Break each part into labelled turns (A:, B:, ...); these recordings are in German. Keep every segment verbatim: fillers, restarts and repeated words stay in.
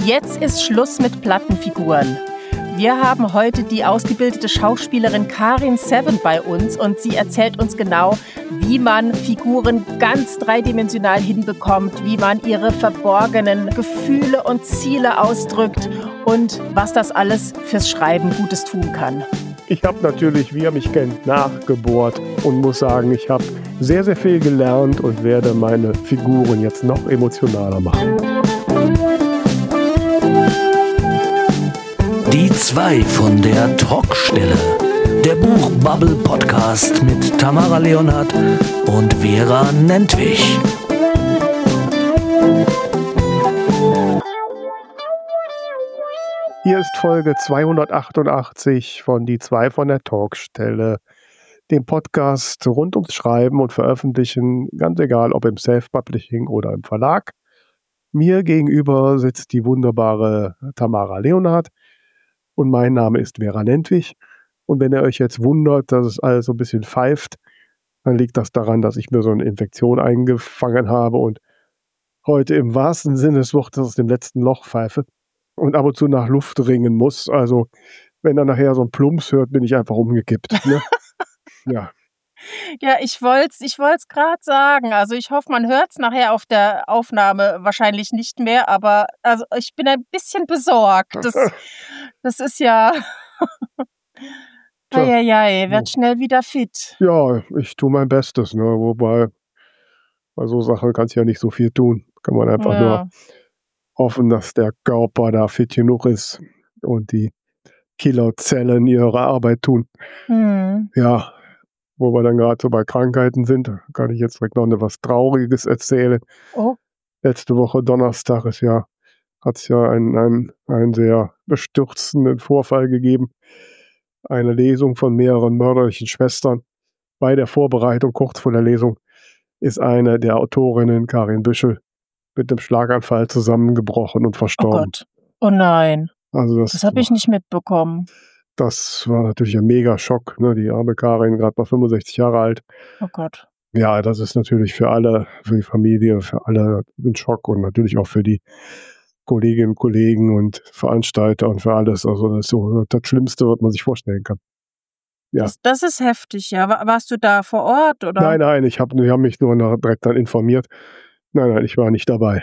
A: Jetzt ist Schluss mit Plattenfiguren. Wir haben heute die ausgebildete Schauspielerin Karin Seven bei uns und sie erzählt uns genau, wie man Figuren ganz dreidimensional hinbekommt, wie man ihre verborgenen Gefühle und Ziele ausdrückt und was das alles fürs Schreiben Gutes tun kann.
B: Ich habe natürlich, wie ihr mich kennt, nachgebohrt und muss sagen, ich habe sehr, sehr viel gelernt und werde meine Figuren jetzt noch emotionaler machen.
C: Die zwei von der Talkstelle. Der Buchbubble-Podcast mit Tamara Leonhardt und Vera Nentwich.
B: Hier ist Folge zweihundertachtundachtzig von Die zwei von der Talkstelle, dem Podcast rund ums Schreiben und Veröffentlichen, ganz egal ob im Self-Publishing oder im Verlag. Mir gegenüber sitzt die wunderbare Tamara Leonhardt und mein Name ist Vera Nentwich. Und wenn ihr euch jetzt wundert, dass es alles so ein bisschen pfeift, dann liegt das daran, dass ich mir so eine Infektion eingefangen habe und heute im wahrsten Sinne des Wortes aus dem letzten Loch pfeife und ab und zu nach Luft ringen muss. Also wenn er nachher so ein Plumps hört, bin ich einfach umgekippt. Ne? Ja.
A: Ja, ich wollte es ich wollt's gerade sagen. Also ich hoffe, man hört es nachher auf der Aufnahme wahrscheinlich nicht mehr, aber also ich bin ein bisschen besorgt. Das, das ist ja... Eieiei, werd schnell wieder fit.
B: Ja, ich tue mein Bestes, ne? Wobei bei so Sachen kannst du ja nicht so viel tun. Kann man einfach
A: Ja.
B: nur hoffen, dass der Körper da fit genug ist und die Killerzellen ihre Arbeit tun.
A: Hm.
B: Ja, wo wir dann gerade so bei Krankheiten sind, kann ich jetzt direkt noch was Trauriges erzählen.
A: Oh.
B: Letzte Woche Donnerstag ist ja, hat es ja einen, einen, einen sehr bestürzenden Vorfall gegeben. Eine Lesung von mehreren mörderlichen Schwestern. Bei der Vorbereitung, kurz vor der Lesung, ist eine der Autorinnen, Karin Büschel, mit dem Schlaganfall zusammengebrochen und
A: Oh
B: verstorben.
A: Gott. Oh nein.
B: Also das,
A: Das habe ich nicht mitbekommen.
B: das war natürlich ein Mega-Schock. Ne? Die arme Karin, gerade mal fünfundsechzig Jahre alt.
A: Oh Gott.
B: Ja, das ist natürlich für alle, für die Familie, für alle ein Schock und natürlich auch für die Kolleginnen und Kollegen und Veranstalter und für alles. Also das ist so das Schlimmste, was man sich vorstellen kann. Ja.
A: Das, das ist heftig, ja. War- Warst du da vor Ort, oder?
B: Nein, nein, ich hab, die haben mich nur nach, direkt dann informiert. Nein, nein, ich war nicht dabei.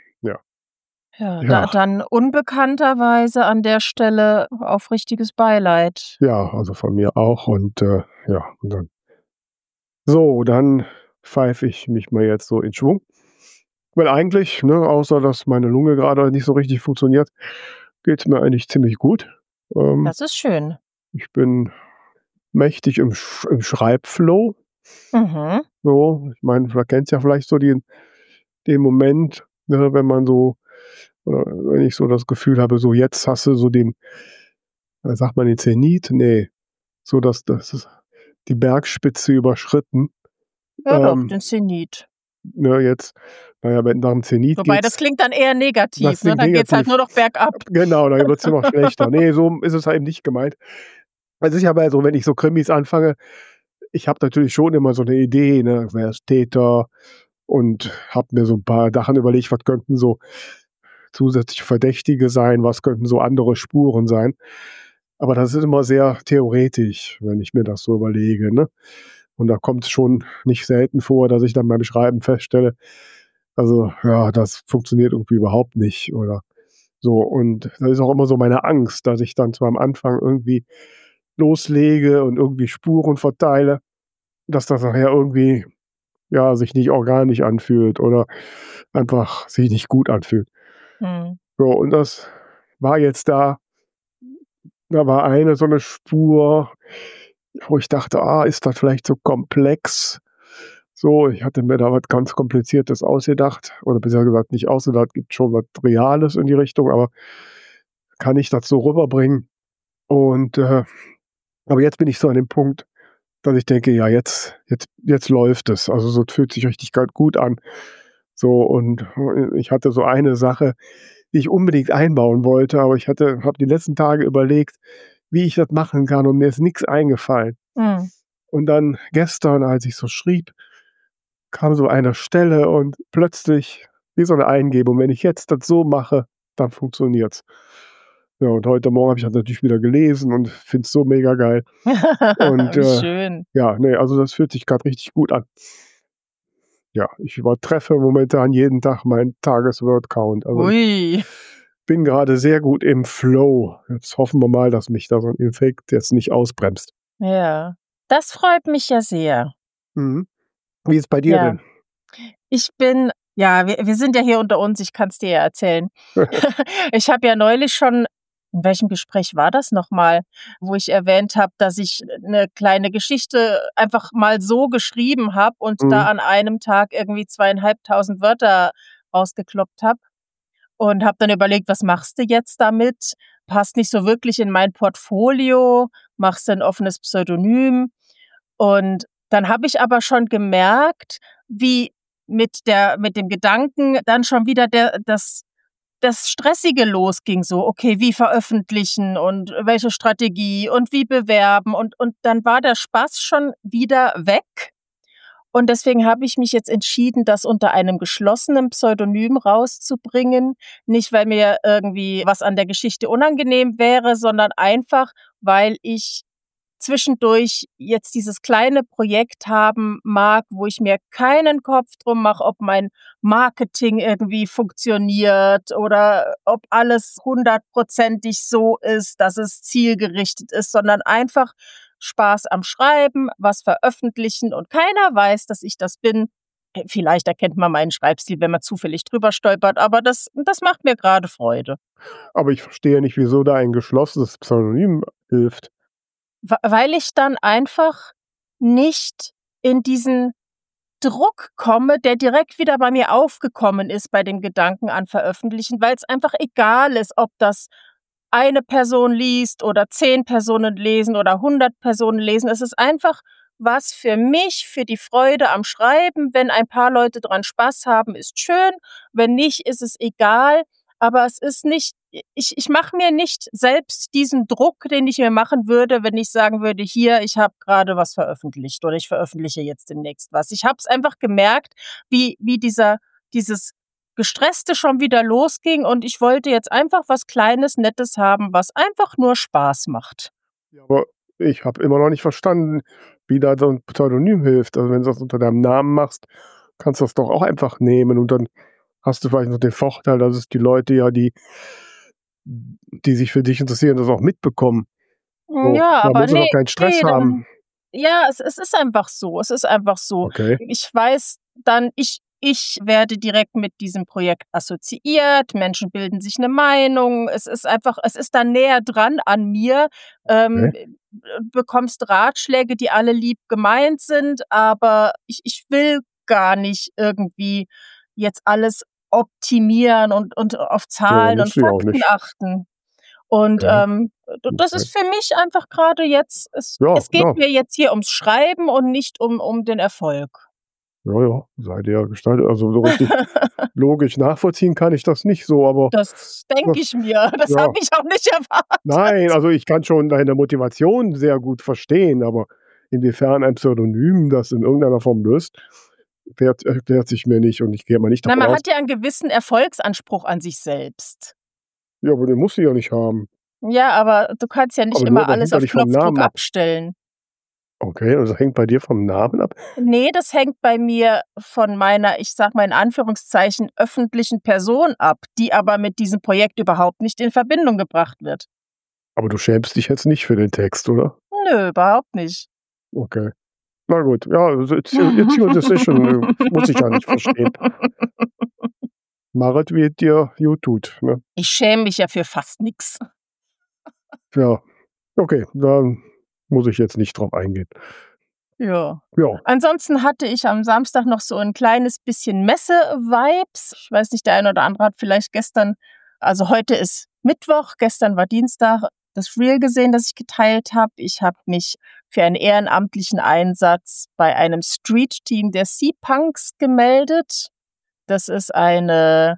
A: Ja,
B: Ja.
A: Da, dann unbekannterweise an der Stelle aufrichtiges Beileid.
B: Ja, also von mir auch und äh, ja, und dann. So, dann pfeife ich mich mal jetzt so in Schwung. Weil eigentlich, ne, außer dass meine Lunge gerade nicht so richtig funktioniert, geht es mir eigentlich ziemlich gut. Ähm,
A: Das ist schön.
B: ich bin mächtig im, Sch im Schreibflow.
A: Mhm.
B: So, ich meine, du kennst ja vielleicht so den, den Moment, ne, wenn man so, oder wenn ich so das Gefühl habe, so jetzt hast du so den, äh, sagt man den Zenit? Nee, so dass das die Bergspitze überschritten.
A: Ja doch,
B: Ähm,
A: den Zenit.
B: ne, jetzt, naja, wenn nach dem Zenit
A: Wobei,
B: geht's,
A: das klingt dann eher negativ,
B: Das
A: ne?
B: klingt
A: Dann geht's halt
B: negativ.
A: nur noch bergab.
B: Genau, da wird es immer schlechter. Nee, so ist es halt nicht gemeint. Also ich habe ja so, wenn ich so Krimis anfange, ich habe natürlich schon immer so eine Idee, ne, wer ist Täter und habe mir so ein paar Sachen überlegt, was könnten so zusätzliche Verdächtige sein, was könnten so andere Spuren sein. Aber das ist immer sehr theoretisch, wenn ich mir das so überlege, ne? Und da kommt es schon nicht selten vor, dass ich dann beim Schreiben feststelle, also ja, das funktioniert irgendwie überhaupt nicht oder so. Und das ist auch immer so meine Angst, dass ich dann zwar am Anfang irgendwie loslege und irgendwie Spuren verteile, dass das nachher irgendwie, ja, sich nicht organisch anfühlt oder einfach sich nicht gut anfühlt.
A: Hm.
B: So, und das war jetzt da, da war eine so eine Spur, wo ich dachte, ah, ist das vielleicht so komplex? So, ich hatte mir da was ganz Kompliziertes ausgedacht oder besser gesagt nicht ausgedacht, gibt schon was Reales in die Richtung, aber kann ich das so rüberbringen? Und äh, aber jetzt bin ich so an dem Punkt, dass ich denke, ja, jetzt, jetzt, jetzt läuft es. Also so, es fühlt sich richtig ganz gut an. So, und äh, ich hatte so eine Sache, die ich unbedingt einbauen wollte, aber ich hatte, habe die letzten Tage überlegt, wie ich das machen kann und mir ist nichts eingefallen.
A: Hm.
B: Und dann gestern, als ich so schrieb, kam so eine Stelle und plötzlich, wie so eine Eingebung, wenn ich jetzt das so mache, dann funktioniert's. Ja, und heute Morgen habe ich das natürlich wieder gelesen und finde es so mega geil. Und
A: Wie
B: äh,
A: schön.
B: ja, nee, also das fühlt sich gerade richtig gut an. Ja, ich übertreffe momentan jeden Tag meinen Tages-Word-Count. Also
A: Ui.
B: bin gerade sehr gut im Flow. Jetzt hoffen wir mal, dass mich da so ein Infekt jetzt nicht ausbremst.
A: Ja, das freut mich ja sehr.
B: Mhm. Wie ist es bei dir
A: Ja.
B: denn?
A: Ich bin ja, wir wir sind ja hier unter uns, ich kann's dir ja erzählen. Ich habe ja neulich schon in welchem Gespräch war das noch mal, wo ich erwähnt habe, dass ich 'ne kleine Geschichte einfach mal so geschrieben habe und da
B: Mhm.
A: an einem Tag irgendwie zweitausendfünfhundert Wörter rausgekloppt habe und habe dann überlegt: „Was machst du jetzt damit?“ Passt nicht so wirklich in mein Portfolio, machst du 'n offenes Pseudonym. Und dann habe ich aber schon gemerkt, wie mit der mit dem Gedanken dann schon wieder der das das Stressige losging so: Okay, wie veröffentlichen und welche Strategie und wie bewerben? Und und dann war der Spaß schon wieder weg. Und deswegen habe ich mich jetzt entschieden, das unter einem geschlossenen Pseudonym rauszubringen. Nicht, weil mir irgendwie was an der Geschichte unangenehm wäre, sondern einfach, weil ich zwischendurch jetzt dieses kleine Projekt haben mag, wo ich mir keinen Kopf drum mache, ob mein Marketing irgendwie funktioniert oder ob alles hundertprozentig so ist, dass es zielgerichtet ist, sondern einfach Spaß am Schreiben, was veröffentlichen und keiner weiß, dass ich das bin. Äh, vielleicht erkennt man meinen Schreibstil, wenn man zufällig drüber stolpert, aber das das macht mir gerade Freude.
B: Aber ich verstehe nicht, wieso da ein geschlossenes Pseudonym hilft.
A: Wa weil ich dann einfach nicht in diesen Druck komme, der direkt wieder bei mir aufgekommen ist bei dem Gedanken an Veröffentlichen, weil's einfach egal ist, ob das eine Person liest oder zehn Personen lesen oder hundert Personen lesen. Es ist einfach was für mich, für die Freude am Schreiben. Wenn ein paar Leute dran Spaß haben, ist schön, wenn nicht, ist es egal. Aber es ist nicht ich ich mache mir nicht selbst diesen Druck, den ich mir machen würde, wenn ich sagen würde: „Hier, ich habe grade was veröffentlicht oder ich veröffentliche jetzt demnächst was.“ Ich habe es einfach gemerkt, wie wie dieser dieses Gestresste schon wieder losging und ich wollte jetzt einfach was Kleines, Nettes haben, was einfach nur Spaß macht.
B: Ja, aber ich habe immer noch nicht verstanden, wie da so 'n Pseudonym hilft. Also, wenn du das unter deinem Namen machst, kannst du das doch auch einfach nehmen und dann hast du vielleicht noch den Vorteil, dass es die Leute ja, die die sich für dich interessieren, das auch mitbekommen.
A: Hm,
B: So,
A: ja,
B: da
A: aber
B: musst du
A: ne,
B: doch keinen Stress
A: ne,
B: haben.
A: dann ja, es es ist einfach so. Es ist einfach so.
B: Okay.
A: Ich weiß dann ich ich werde direkt mit diesem Projekt assoziiert, Menschen bilden sich 'ne Meinung. Es ist einfach es ist dann näher dran an mir. Ähm,
B: Okay.
A: äh, bekommst Ratschläge, die alle lieb gemeint sind, aber ich ich will gar nicht irgendwie jetzt alles optimieren und und auf
B: Ja,
A: Zahlen und
B: musst du ja auch
A: Fakten
B: nicht.
A: achten. Und,
B: Ja,
A: ähm, d das
B: okay.
A: ist für mich einfach grade jetzt es
B: Ja,
A: es geht
B: ja.
A: mir jetzt hier ums Schreiben und nicht um um den Erfolg.
B: Ja, ja, sei dir gestaltet. Also, so richtig logisch nachvollziehen kann ich das nicht so, aber
A: Das denke ich mir. Das
B: ja.
A: habe ich auch nicht
B: Nein,
A: erwartet.
B: also, ich kann schon deine Motivation sehr gut verstehen, aber inwiefern ein Pseudonym das in irgendeiner Form löst, klärt erklärt sich mir nicht und ich gehe mal nicht
A: Na,
B: davon
A: man
B: aus
A: hat ja 'n gewissen Erfolgsanspruch an sich selbst.
B: Ja, aber den musst du ja nicht haben.
A: Ja, aber du kannst ja nicht
B: Aber nur
A: immer
B: das
A: alles
B: hängt doch
A: auf
B: nicht vom
A: Knopfdruck
B: Namen ab.
A: abstellen.
B: Okay, also, hängt bei dir vom Namen ab?
A: Ne, das hängt bei mir von meiner, ich sage mal in Anführungszeichen, öffentlichen Person ab, die aber mit diesem Projekt überhaupt nicht in Verbindung gebracht wird.
B: Aber du schämst dich jetzt nicht für den Text, oder?
A: Nö, überhaupt nicht.
B: Okay. Na gut, ja, also, it's your it's your decision, muss ich ja nicht verstehen. Mach es, wie es dir gut tut, ne?
A: Ich schäme mich ja für fast nix.
B: Ja, okay, dann muss ich jetzt nicht drauf eingehen.
A: Ja.
B: Ja.
A: Ansonsten hatte ich am Samstag noch so 'n kleines bisschen Messe-Vibes. Ich weiß nicht, der eine oder andere hat vielleicht gestern also, heute ist Mittwoch, gestern war Dienstag, das Reel gesehen, das ich geteilt habe. Ich habe mich für einen ehrenamtlichen Einsatz bei einem Street-Team der Sea Punks gemeldet. Das ist eine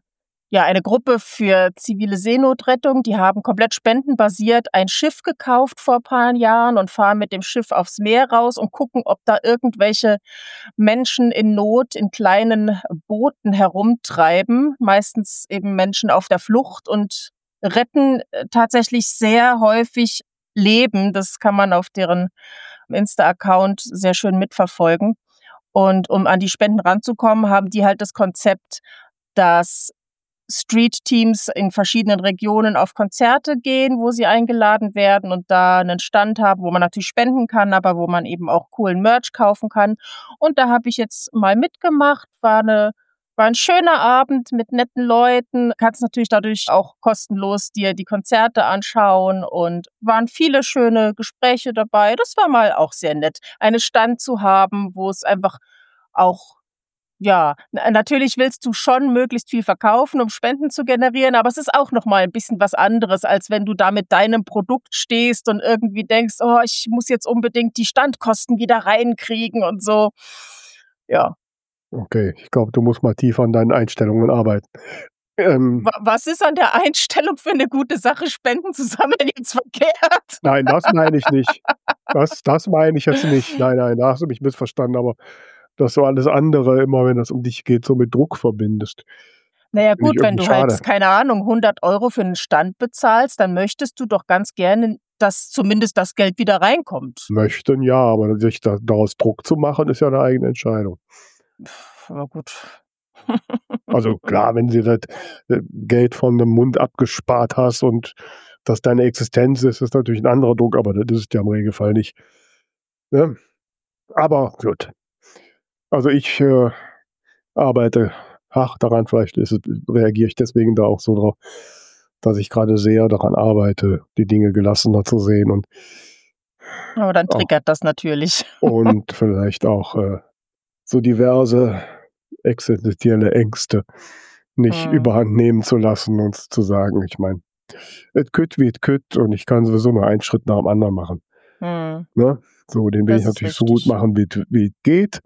A: ja, eine Gruppe für zivile Seenotrettung. Die haben komplett spendenbasiert ein Schiff gekauft vor ein paar Jahren und fahren mit dem Schiff aufs Meer raus und gucken, ob da irgendwelche Menschen in Not in kleinen Booten herumtreiben. Meistens eben Menschen auf der Flucht und retten tatsächlich sehr häufig Leben. Das kann man auf deren Insta-Account sehr schön mitverfolgen. Und um an die Spenden ranzukommen, haben die halt das Konzept, dass Street-Teams in verschiedenen Regionen auf Konzerte gehen, wo sie eingeladen werden und da einen Stand haben, wo man natürlich spenden kann, aber wo man eben auch coolen Merch kaufen kann. Und da habe ich jetzt mal mitgemacht, war eine War ein schöner Abend mit netten Leuten. Kannst natürlich dadurch auch kostenlos dir die Konzerte anschauen und waren viele schöne Gespräche dabei. Das war mal auch sehr nett, einen Stand zu haben, wo es einfach auch, ja, n- natürlich willst du schon möglichst viel verkaufen, um Spenden zu generieren, aber es ist auch noch mal ein bisschen was anderes, als wenn du da mit deinem Produkt stehst und irgendwie denkst, oh, ich muss jetzt unbedingt die Standkosten wieder reinkriegen und so. Ja.
B: Okay, ich glaube, du musst mal tiefer an deinen Einstellungen arbeiten. Ähm,
A: Wa- Was ist an der Einstellung für eine gute Sache, Spenden zu sammeln, jetzt verkehrt?
B: nein, das meine ich nicht. Das, das meine ich jetzt nicht. Nein, nein, da hast du mich missverstanden, aber dass du alles andere immer, wenn es um dich geht, so mit Druck verbindest.
A: Naja
B: Finde ich
A: gut, wenn
B: irgendwie
A: du halt,
B: schade.
A: keine Ahnung, hundert Euro für einen Stand bezahlst, dann möchtest du doch ganz gerne, dass zumindest das Geld wieder reinkommt.
B: Möchten ja, aber sich da, daraus Druck zu machen, ist ja eine eigene Entscheidung.
A: Pff, Aber gut.
B: Also klar, wenn du das äh, Geld von dem Mund abgespart hast und das deine Existenz ist, ist natürlich ein anderer Druck, aber das ist ja im Regelfall nicht. Ne? Aber gut. Also ich äh, arbeite hart daran, vielleicht ist es, reagiere ich deswegen da auch so drauf, dass ich gerade sehr daran arbeite, die Dinge gelassener zu sehen und,
A: Aber dann
B: auch,
A: triggert das natürlich.
B: und vielleicht auch äh, so diverse existenzielle Ängste nicht
A: Hm,
B: überhand nehmen zu lassen und zu sagen, ich meine, es kütt wie es kütt und ich kann sowieso nur einen Schritt nach dem anderen machen.
A: hm,
B: Ne? So, den will
A: Das
B: ich
A: ist
B: natürlich so gut
A: richtig.
B: machen, wie es wie es geht,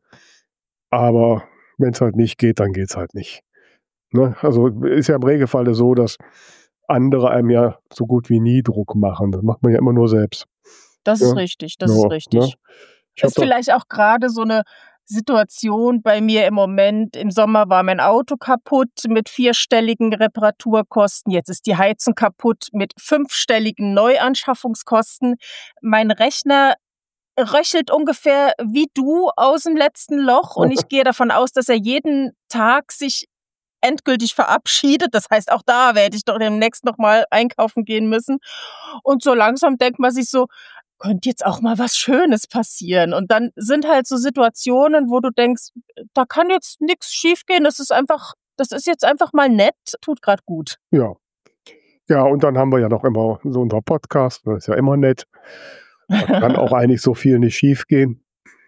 B: aber wenn es halt nicht geht, dann geht es halt nicht. Ne? Also ist ja im Regelfall so, dass andere einem ja so gut wie nie Druck machen. Das macht man ja immer nur selbst.
A: Das ist
B: Ne?
A: richtig, das ist
B: Ja, ne?
A: richtig.
B: Ich habe
A: Ist
B: doch,
A: vielleicht auch gerade so eine Situation bei mir im Moment. Im Sommer war mein Auto kaputt mit vierstelligen Reparaturkosten. Jetzt ist die Heizung kaputt mit fünfstelligen Neuanschaffungskosten. Mein Rechner röchelt ungefähr wie du aus dem letzten Loch und ich gehe davon aus, dass er jeden Tag sich endgültig verabschiedet. Das heißt, auch da werde ich doch demnächst noch mal einkaufen gehen müssen. Und so langsam denkt man sich so, könnte jetzt auch mal was Schönes passieren. Und dann sind halt so Situationen, wo du denkst, da kann jetzt nichts schiefgehen. Das ist einfach, das ist jetzt einfach mal nett, tut gerade gut.
B: ja. Ja, und dann haben wir ja noch immer so unser Podcast, das ist ja immer nett. Da kann auch eigentlich so viel nicht schief gehen.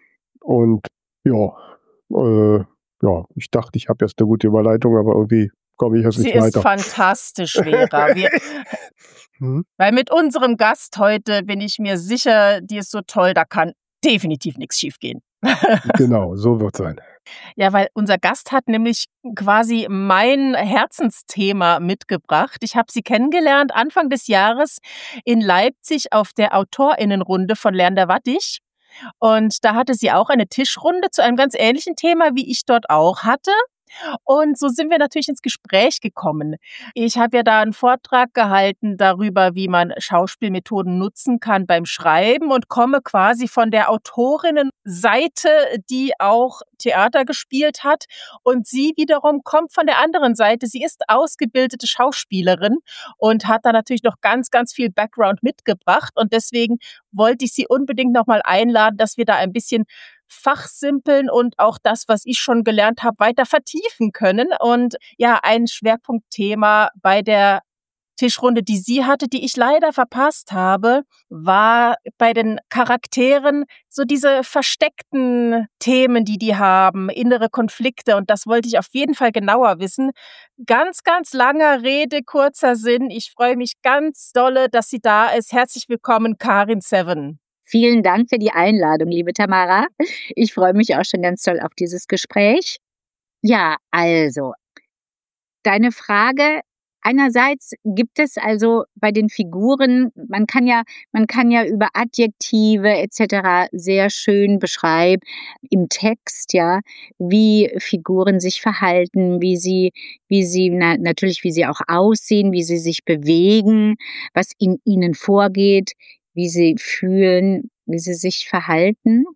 B: Und ja, äh, ja, ich dachte, ich habe jetzt eine gute Überleitung, aber irgendwie komme ich jetzt
A: Sie
B: nicht
A: ist
B: weiter.
A: fantastisch, Vera. Wir,
B: Hm?
A: weil mit unserem Gast heute bin ich mir sicher, die ist so toll, da kann definitiv nichts schiefgehen.
B: Genau, so wird sein.
A: Ja, weil unser Gast hat nämlich quasi mein Herzensthema mitgebracht. Ich habe sie kennengelernt Anfang des Jahres in Leipzig auf der AutorInnenrunde von Lern der Wattich. Und da hatte sie auch eine Tischrunde zu einem ganz ähnlichen Thema, wie ich dort auch hatte. Und so sind wir natürlich ins Gespräch gekommen. Ich habe ja da einen Vortrag gehalten darüber, wie man Schauspielmethoden nutzen kann beim Schreiben und komme quasi von der Autorinnenseite, die auch Theater gespielt hat. Und sie wiederum kommt von der anderen Seite. Sie ist ausgebildete Schauspielerin und hat da natürlich noch ganz, ganz viel Background mitgebracht. Und deswegen wollte ich sie unbedingt nochmal einladen, dass wir da ein bisschen fachsimpeln und auch das, was ich schon gelernt habe, weiter vertiefen können. Und ja, ein Schwerpunktthema bei der Tischrunde, die sie hatte, die ich leider verpasst habe, war bei den Charakteren so diese versteckten Themen, die die haben, innere Konflikte. Und das wollte ich auf jeden Fall genauer wissen. Ganz, ganz langer Rede, kurzer Sinn. Ich freue mich ganz dolle, dass sie da ist. Herzlich willkommen, Karin Seven.
D: Vielen Dank für die Einladung, liebe Tamara. Ich freue mich auch schon ganz toll auf dieses Gespräch. Ja, also, deine Frage, einerseits gibt es also bei den Figuren, man kann ja, man kann ja über Adjektive et cetera sehr schön beschreiben im Text, ja, wie Figuren sich verhalten, wie sie, wie sie na, natürlich, wie sie auch aussehen, wie sie sich bewegen, was in ihnen vorgeht, wie sie fühlen, wie sie sich verhalten.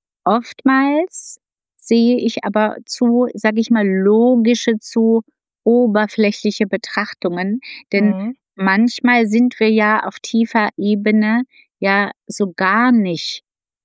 D: Oftmals sehe ich aber zu, sage ich mal, logische, zu oberflächliche Betrachtungen, denn
A: Mhm.
D: manchmal sind wir ja auf tiefer Ebene ja so gar nicht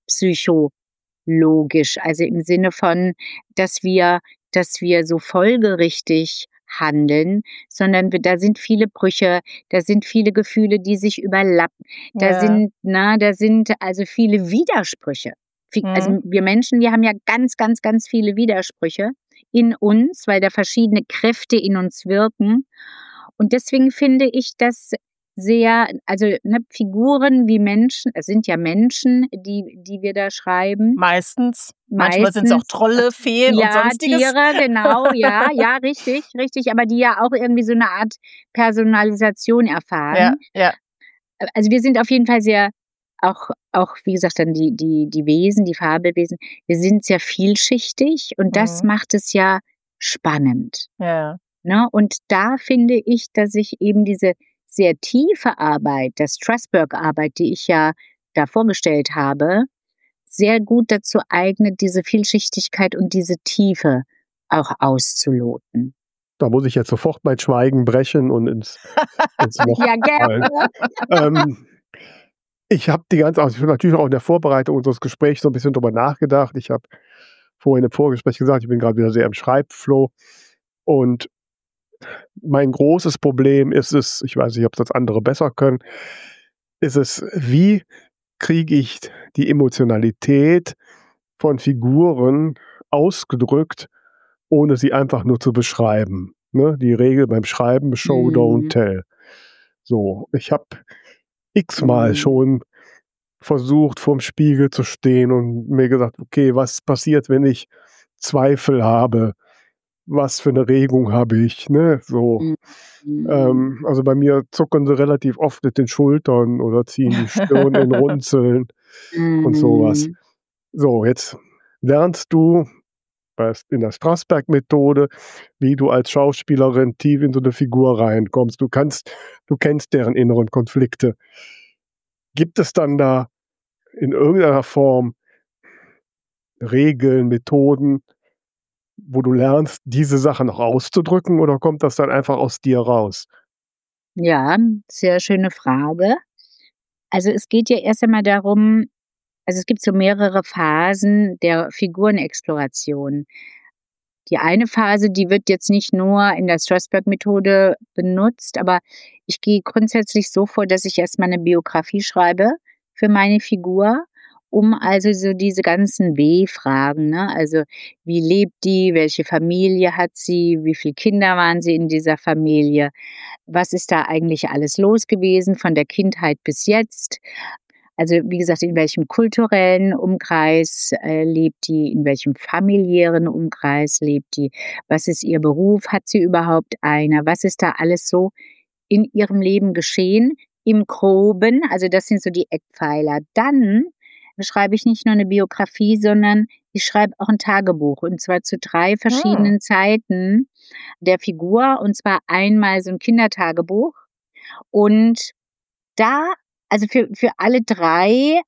D: psychologisch, also im Sinne von, dass wir, dass wir so folgerichtig handeln, sondern wir, da sind viele Brüche, da sind viele Gefühle, die sich überlappen, da
A: Ja.
D: sind, na, da sind also viele Widersprüche. Fi- Also
A: Mhm.
D: wir Menschen, wir haben ja ganz, ganz, ganz viele Widersprüche in uns, weil da verschiedene Kräfte in uns wirken. Und deswegen finde ich das sehr, also ne, Figuren wie Menschen, es sind ja Menschen, die, die wir da schreiben.
A: Meistens. Manchmal sind es auch
D: Meistens,
A: Trolle, Feen und
D: ja,
A: sonstiges.
D: Tiere, genau, ja, ja, richtig, richtig, aber die ja auch irgendwie so eine Art Personalisation
A: Ja,
D: erfahren.
A: ja.
D: Also wir sind auf jeden Fall sehr, auch, auch wie gesagt, dann die, die, die Wesen, die Fabelwesen, wir sind sehr vielschichtig und das
A: Mhm.
D: macht es ja spannend.
A: Ja.
D: Ne? Und da finde ich, dass ich eben diese sehr tiefe Arbeit, das Strasberg-Arbeit, die ich ja da vorgestellt habe, sehr gut dazu eignet, diese Vielschichtigkeit und diese Tiefe auch auszuloten.
B: Da muss ich jetzt sofort mein Schweigen brechen und ins, ins Wort
D: Ja,
B: fallen.
D: gerne.
B: Ähm, ich habe die ganze, also ich habe natürlich auch in der Vorbereitung unseres Gesprächs so ein bisschen drüber nachgedacht. Ich habe vorhin im Vorgespräch gesagt, ich bin gerade wieder sehr im Schreibflow. Und mein großes Problem ist es, ich weiß nicht, ob das andere besser können, ist es, wie kriege ich die Emotionalität von Figuren ausgedrückt, ohne sie einfach nur zu beschreiben. Ne? Die Regel beim Schreiben, Show, don't
D: Mhm.
B: tell. So, ich habe x-mal
D: Mhm.
B: schon versucht, vorm Spiegel zu stehen und mir gesagt, okay, was passiert, wenn ich Zweifel habe? Was für eine Regung habe ich? Ne? So,
D: Mhm.
B: ähm, also bei mir zucken sie relativ oft mit den Schultern oder ziehen die Stirn in Runzeln und sowas.
D: Mhm.
B: So, jetzt lernst du bei- in der Strasberg-Methode, wie du als Schauspielerin tief in so eine Figur reinkommst. Du kannst, du kennst deren inneren Konflikte. Gibt es dann da in irgendeiner Form Regeln, Methoden, wo du lernst, diese Sachen noch auszudrücken, oder kommt das dann einfach aus dir raus?
D: Ja, sehr schöne Frage. Also es geht ja erst einmal darum, also es gibt so mehrere Phasen der Figurenexploration. Die eine Phase, die wird jetzt nicht nur in der Strasberg-Methode benutzt, aber ich gehe grundsätzlich so vor, dass ich erstmal eine Biografie schreibe für meine Figur, um also so diese ganzen W-Fragen, ne? Also wie lebt die, welche Familie hat sie, wie viele Kinder waren sie in dieser Familie, was ist da eigentlich alles los gewesen von der Kindheit bis jetzt? Also wie gesagt, in welchem kulturellen Umkreis äh, lebt die, in welchem familiären Umkreis lebt die, was ist ihr Beruf, hat sie überhaupt einer, was ist da alles so in ihrem Leben geschehen, im Groben, also das sind so die Eckpfeiler. Dann schreibe ich nicht nur eine Biografie, sondern ich schreibe auch ein Tagebuch, und zwar zu drei
A: Hm.
D: verschiedenen Zeiten der Figur, und zwar einmal so ein Kindertagebuch, und da, also für, für alle drei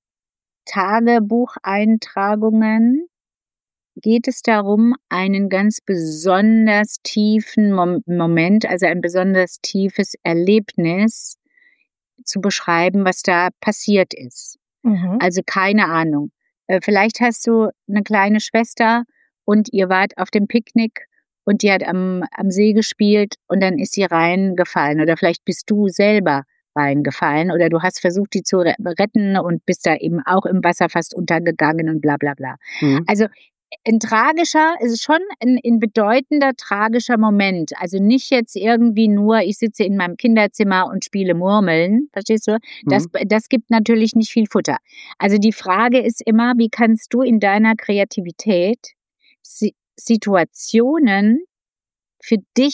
D: Tagebucheintragungen geht es darum, einen ganz besonders tiefen Mom- Moment, also ein besonders tiefes Erlebnis zu beschreiben, was da passiert ist.
A: Mhm.
D: Also keine Ahnung. Äh, Vielleicht hast du eine kleine Schwester und ihr wart auf dem Picknick und die hat am, am See gespielt und dann ist sie reingefallen. Oder vielleicht bist du selber reingefallen oder du hast versucht, die zu re- retten und bist da eben auch im Wasser fast untergegangen und bla bla bla.
B: Mhm.
D: Also ein tragischer, es ist schon ein, ein bedeutender tragischer Moment. Also nicht jetzt irgendwie nur, ich sitze in meinem Kinderzimmer und spiele Murmeln, verstehst du? Das,
B: Mhm.
D: das gibt natürlich nicht viel Futter. Also die Frage ist immer, wie kannst du in deiner Kreativität Si- Situationen für dich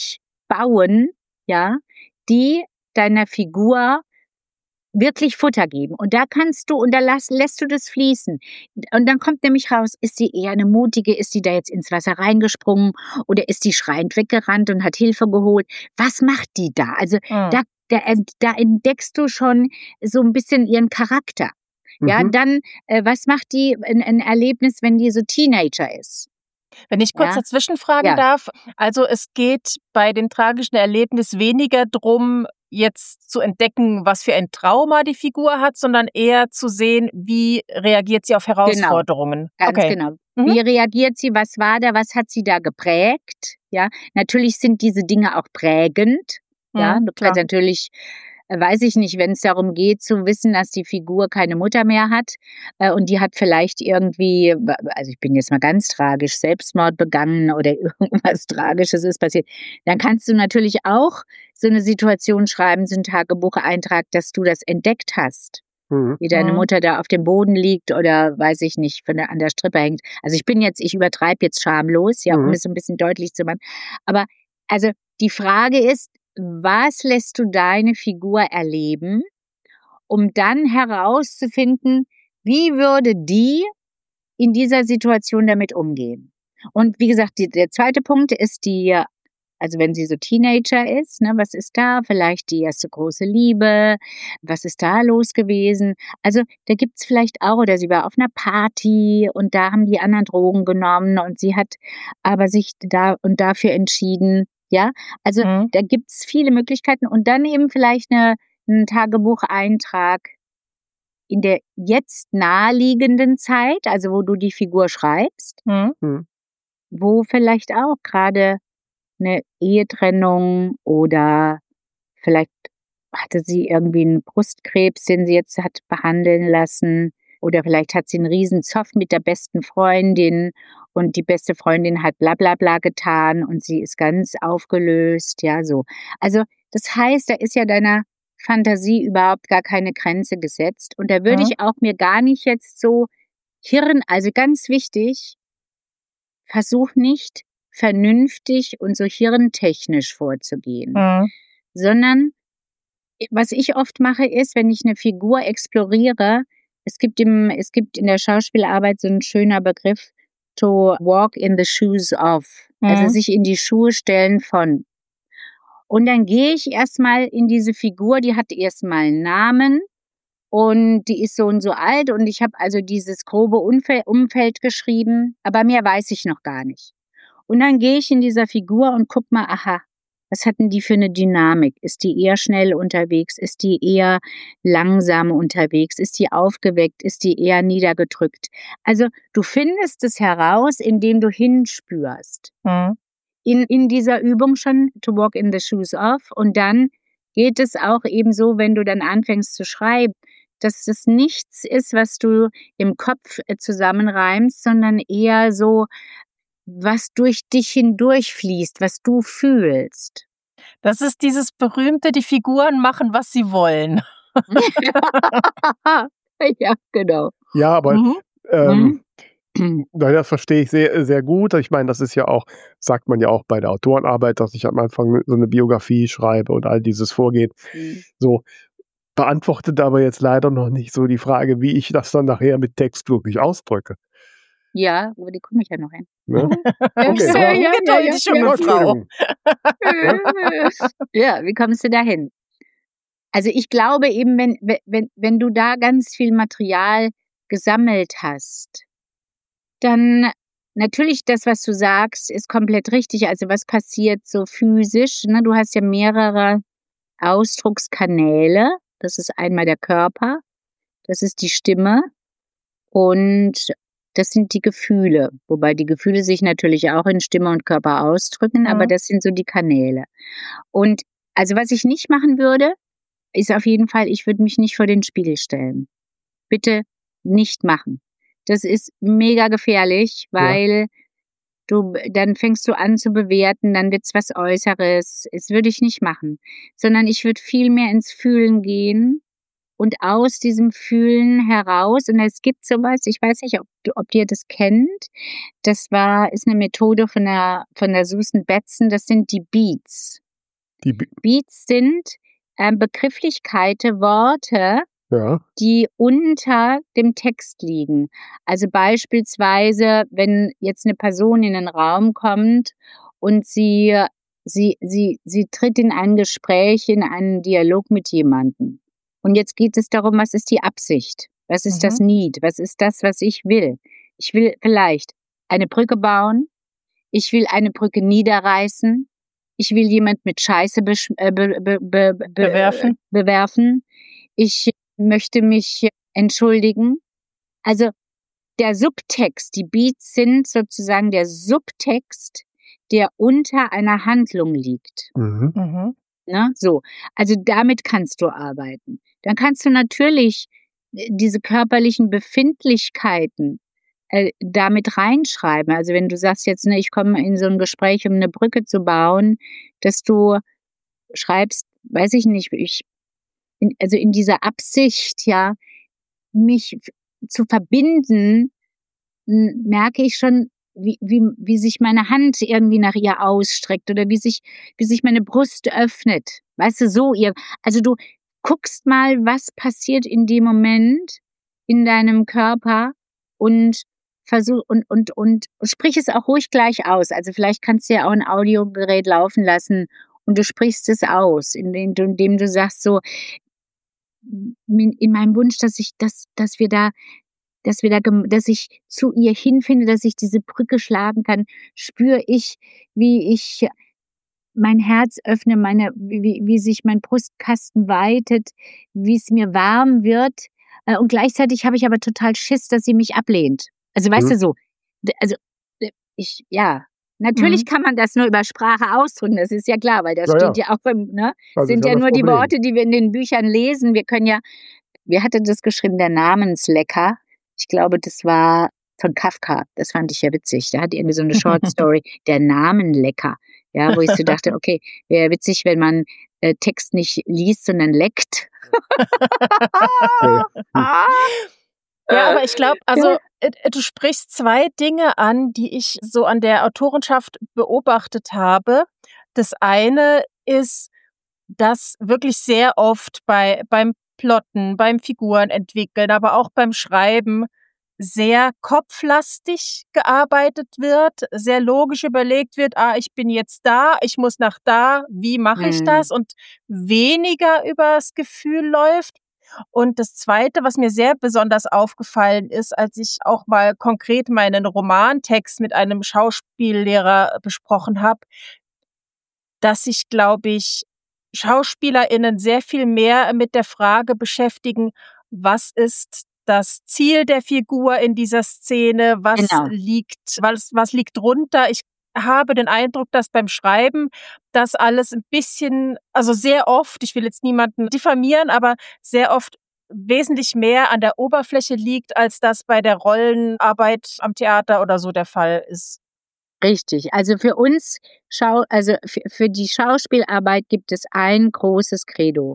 D: bauen, ja, die deiner Figur wirklich Futter geben. Und da kannst du, und da lass, lässt du das fließen. Und dann kommt nämlich raus, ist sie eher eine mutige, ist die da jetzt ins Wasser reingesprungen oder ist die schreiend weggerannt und hat Hilfe geholt? Was macht die da? Also
A: Mhm.
D: da, da, da entdeckst du schon so ein bisschen ihren Charakter. Ja,
B: Mhm.
D: dann, äh, was macht die, ein, ein Erlebnis, wenn die so Teenager ist?
A: Wenn ich kurz
D: Ja,
A: dazwischen fragen
D: ja,
A: darf, also es geht bei dem tragischen Erlebnis weniger drum, jetzt zu entdecken, was für ein Trauma die Figur hat, sondern eher zu sehen, wie reagiert sie auf
D: genau,
A: Herausforderungen.
D: ganz
A: Okay.
D: genau.
A: Mhm.
D: Wie reagiert sie? Was war da? Was hat sie da geprägt? Ja, natürlich sind diese Dinge auch prägend. Ja,
A: Mhm,
D: du
A: klar.
D: kannst natürlich, äh, weiß ich nicht, wenn es darum geht zu wissen, dass die Figur keine Mutter mehr hat äh, und die hat vielleicht irgendwie, also ich bin jetzt mal ganz tragisch, Selbstmord begangen oder irgendwas Tragisches ist passiert, dann kannst du natürlich auch so eine Situation schreiben, so einen Tagebucheintrag, dass du das entdeckt hast,
B: Mhm.
D: wie deine
A: Mhm.
D: Mutter da auf dem Boden liegt oder weiß ich nicht, von der, an der Strippe hängt. Also ich bin jetzt, ich übertreibe jetzt schamlos, ja, um
B: Mhm.
D: es ein bisschen deutlich zu machen. Aber also die Frage ist, was lässt du deine Figur erleben, um dann herauszufinden, wie würde die in dieser Situation damit umgehen? Und wie gesagt, die, der zweite Punkt ist die, also wenn sie so Teenager ist, ne, was ist da? Vielleicht die erste große Liebe, was ist da los gewesen? Also da gibt's vielleicht auch, oder sie war auf einer Party und da haben die anderen Drogen genommen und sie hat aber sich da und dafür entschieden, ja? Also
A: Mhm.
D: da gibt's viele Möglichkeiten und dann eben vielleicht eine, einen Tagebucheintrag in der jetzt naheliegenden Zeit, also wo du die Figur schreibst,
A: Mhm.
B: Mhm.
D: wo vielleicht auch gerade eine Ehetrennung oder vielleicht hatte sie irgendwie einen Brustkrebs, den sie jetzt hat behandeln lassen. Oder vielleicht hat sie einen riesen Zoff mit der besten Freundin und die beste Freundin hat bla bla bla getan und sie ist ganz aufgelöst, ja, so. Also, das heißt, da ist ja deiner Fantasie überhaupt gar keine Grenze gesetzt. Und da würde
A: Mhm.
D: ich auch mir gar nicht jetzt so Hirn, also ganz wichtig, versuch nicht vernünftig und so hirntechnisch vorzugehen,
A: Mhm.
D: sondern was ich oft mache, ist, wenn ich eine Figur exploriere, es gibt im, es gibt in der Schauspielarbeit so ein schöner Begriff, to walk in the shoes of, also
A: Mhm.
D: sich in die Schuhe stellen von. Und dann gehe ich erstmal in diese Figur, die hat erstmal einen Namen und die ist so und so alt und ich habe also dieses grobe Umfeld, Umfeld geschrieben, aber mehr weiß ich noch gar nicht. Und dann gehe ich in dieser Figur und guck mal, aha, was hat denn die für eine Dynamik? Ist die eher schnell unterwegs? Ist die eher langsam unterwegs? Ist die aufgeweckt? Ist die eher niedergedrückt? Also du findest es heraus, indem du hinspürst.
A: Mhm.
D: In, in dieser Übung schon, to walk in the shoes of. Und dann geht es auch eben so, wenn du dann anfängst zu schreiben, dass das nichts ist, was du im Kopf äh, zusammenreimst, sondern eher so, was durch dich hindurch fließt, was du fühlst.
A: Das ist dieses berühmte, die Figuren machen, was sie wollen.
D: Ja, genau.
B: Ja, aber
A: Mhm.
B: ähm,
D: Mhm.
B: na, das verstehe ich sehr, sehr gut. Ich meine, das ist ja auch, sagt man ja auch bei der Autorenarbeit, dass ich am Anfang so eine Biografie schreibe und all dieses Vorgehen.
D: Mhm.
B: So, beantwortet aber jetzt leider noch nicht so die Frage, wie ich das dann nachher mit Text wirklich ausdrücke.
D: Ja, aber die komme ich ja noch hin.
B: Ne?
A: Okay,
B: Okay,
A: so
B: ja.
A: ungeduldig, junge
B: Ja,
A: Frau.
B: Entschuldigung. Ja.
D: Ja, wie kommst du da hin? Also ich glaube eben, wenn, wenn, wenn du da ganz viel Material gesammelt hast, dann natürlich das, was du sagst, ist komplett richtig. Also was passiert so physisch? Ne? Du hast ja mehrere Ausdruckskanäle. Das ist einmal der Körper, das ist die Stimme und das sind die Gefühle. Wobei die Gefühle sich natürlich auch in Stimme und Körper ausdrücken, aber
A: Mhm.
D: das sind so die Kanäle. Und also was ich nicht machen würde, ist auf jeden Fall, ich würde mich nicht vor den Spiegel stellen. Bitte nicht machen. Das ist mega gefährlich,
B: Ja.
D: weil du, dann fängst du an zu bewerten, dann wird's was Äußeres. Das würde ich nicht machen. Sondern ich würde viel mehr ins Fühlen gehen und aus diesem Fühlen heraus. Und es gibt sowas, ich weiß nicht, ob, du- ob ihr das kennt. Das war, ist eine Methode von der, von der Susan Batson. Das sind die Beats.
B: Die Be-
D: Beats sind ähm, Begrifflichkeiten, Worte,
B: ja.
D: die unter dem Text liegen. Also beispielsweise, wenn jetzt eine Person in den Raum kommt und sie, sie, sie, sie tritt in ein Gespräch, in einen Dialog mit jemandem. Und jetzt geht es darum, was ist die Absicht? Was ist
A: Mhm.
D: das Need? Was ist das, was ich will? Ich will vielleicht eine Brücke bauen. Ich will eine Brücke niederreißen. Ich will jemand mit Scheiße besch- äh, be- be- be- be-
A: Bewerfen.
D: bewerfen. Ich möchte mich entschuldigen. Also der Subtext, die Beats sind sozusagen der Subtext, der unter einer Handlung liegt.
B: Mhm.
A: Mhm.
D: Ne? So, also damit kannst du arbeiten. Dann kannst du natürlich äh, diese körperlichen Befindlichkeiten äh, damit reinschreiben. Also wenn du sagst jetzt, ne, ich komme in so ein Gespräch, um eine Brücke zu bauen, dass du schreibst, weiß ich nicht, ich, in, also in dieser Absicht, ja, mich f- zu verbinden, m, merke ich schon, wie, wie, wie sich meine Hand irgendwie nach ihr ausstreckt oder wie sich, wie sich meine Brust öffnet. Weißt du, so ihr, also du guckst mal, was passiert in dem Moment in deinem Körper und versuch und, und, und sprich es auch ruhig gleich aus. Also vielleicht kannst du ja auch ein Audiogerät laufen lassen und du sprichst es aus, indem du, indem du sagst so, in in meinem Wunsch, dass ich, dass, dass wir da, dass wir da, gem- dass ich zu ihr hinfinde, dass ich diese Brücke schlagen kann, spüre ich, wie ich mein Herz öffne, meine, wie, wie sich mein Brustkasten weitet, wie es mir warm wird. Äh, Und gleichzeitig habe ich aber total Schiss, dass sie mich ablehnt. Also weißt
B: Mhm.
D: du so, d- also d- ich, ja, natürlich
A: Mhm.
D: kann man das nur über Sprache ausdrücken, das ist ja klar, weil das
B: Ja,
D: steht
B: ja.
D: ja auch im, ne,
B: Das ist
D: sind
B: ja
D: ja
B: das
D: nur die
B: Problem.
D: Worte, die wir in den Büchern lesen. Wir können ja, wer hatte das geschrieben? Der Namenslecker. Ich glaube, das war von Kafka. Das fand ich ja witzig. Der hat irgendwie so eine Short Story, der Namenlecker. Ja, wo ich so dachte, okay, wäre witzig, wenn man äh, Text nicht liest, sondern leckt.
B: Okay. Hm.
A: Ja, aber ich glaube, also
D: Ja.
A: äh, du sprichst zwei Dinge an, die ich so an der Autorenschaft beobachtet habe. Das eine ist, dass wirklich sehr oft bei beim Plotten, beim Figurenentwickeln, aber auch beim Schreiben sehr kopflastig gearbeitet wird, sehr logisch überlegt wird, ah, ich bin jetzt da, ich muss nach da, wie mache ich
D: Hm.
A: das? Und weniger übers Gefühl läuft. Und das Zweite, was mir sehr besonders aufgefallen ist, als ich auch mal konkret meinen Romantext mit einem Schauspiellehrer besprochen habe, dass sich, glaube ich, SchauspielerInnen sehr viel mehr mit der Frage beschäftigen, was ist das Ziel der Figur in dieser Szene, was
D: Genau.
A: liegt, was, was liegt drunter. Ich habe den Eindruck, dass beim Schreiben das alles ein bisschen, also sehr oft, ich will jetzt niemanden diffamieren, aber sehr oft wesentlich mehr an der Oberfläche liegt, als das bei der Rollenarbeit am Theater oder so der Fall ist.
D: Richtig. Also für uns, Schau, also für, für die Schauspielarbeit gibt es ein großes Credo.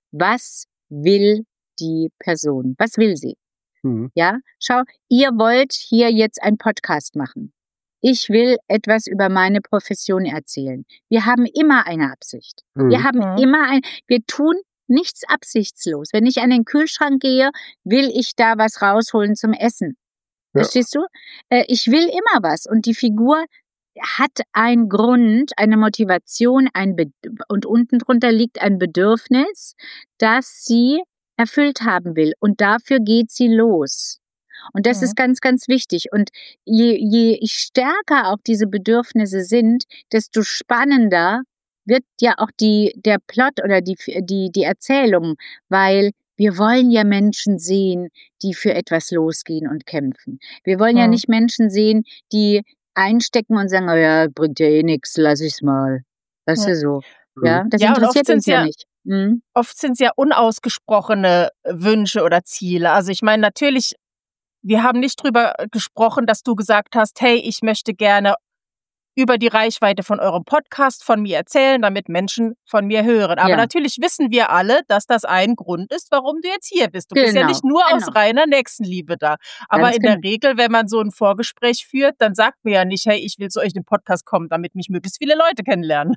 D: Was will die Person? Was will sie?
B: Mhm.
D: Ja, schau, ihr wollt hier jetzt einen Podcast machen. Ich will etwas über meine Profession erzählen. Wir haben immer eine Absicht. Wir
B: Mhm.
D: haben
A: Mhm.
D: immer ein, wir tun nichts absichtslos. Wenn ich an den Kühlschrank gehe, will ich da was rausholen zum Essen.
B: Ja.
D: Verstehst du? Äh, ich will immer was. Und die Figur hat einen Grund, eine Motivation, ein Be- und unten drunter liegt ein Bedürfnis, das sie erfüllt haben will. Und dafür geht sie los. Und das
A: Mhm.
D: ist ganz, ganz wichtig. Und je, je stärker auch diese Bedürfnisse sind, desto spannender wird ja auch die, der Plot oder die, die, die Erzählung, weil wir wollen ja Menschen sehen, die für etwas losgehen und kämpfen. Wir wollen ja
A: Mhm.
D: nicht Menschen sehen, die einstecken und sagen, oh ja, bringt ja eh nichts, lass ich's mal. Weißt
A: Ja.
D: du so?
B: Mhm.
D: Ja, das
A: Ja, und oft
D: interessiert
A: sind
D: uns
A: es
D: ja
A: ja,
D: nicht. Mhm.
A: oft sind es ja unausgesprochene Wünsche oder Ziele. Also ich meine, natürlich, wir haben nicht drüber gesprochen, dass du gesagt hast, hey, ich möchte gerne über die Reichweite von eurem Podcast von mir erzählen, damit Menschen von mir hören. Aber
D: Ja.
A: natürlich wissen wir alle, dass das ein Grund ist, warum du jetzt hier bist. Du bist ja
D: Genau,
A: nicht nur aus
D: genau.
A: reiner Nächstenliebe da. Aber
D: Ganz
A: in der
D: genau.
A: Regel, wenn man so ein Vorgespräch führt, dann sagt mir ja nicht, hey, ich will zu euch in den Podcast kommen, damit mich möglichst viele Leute kennenlernen.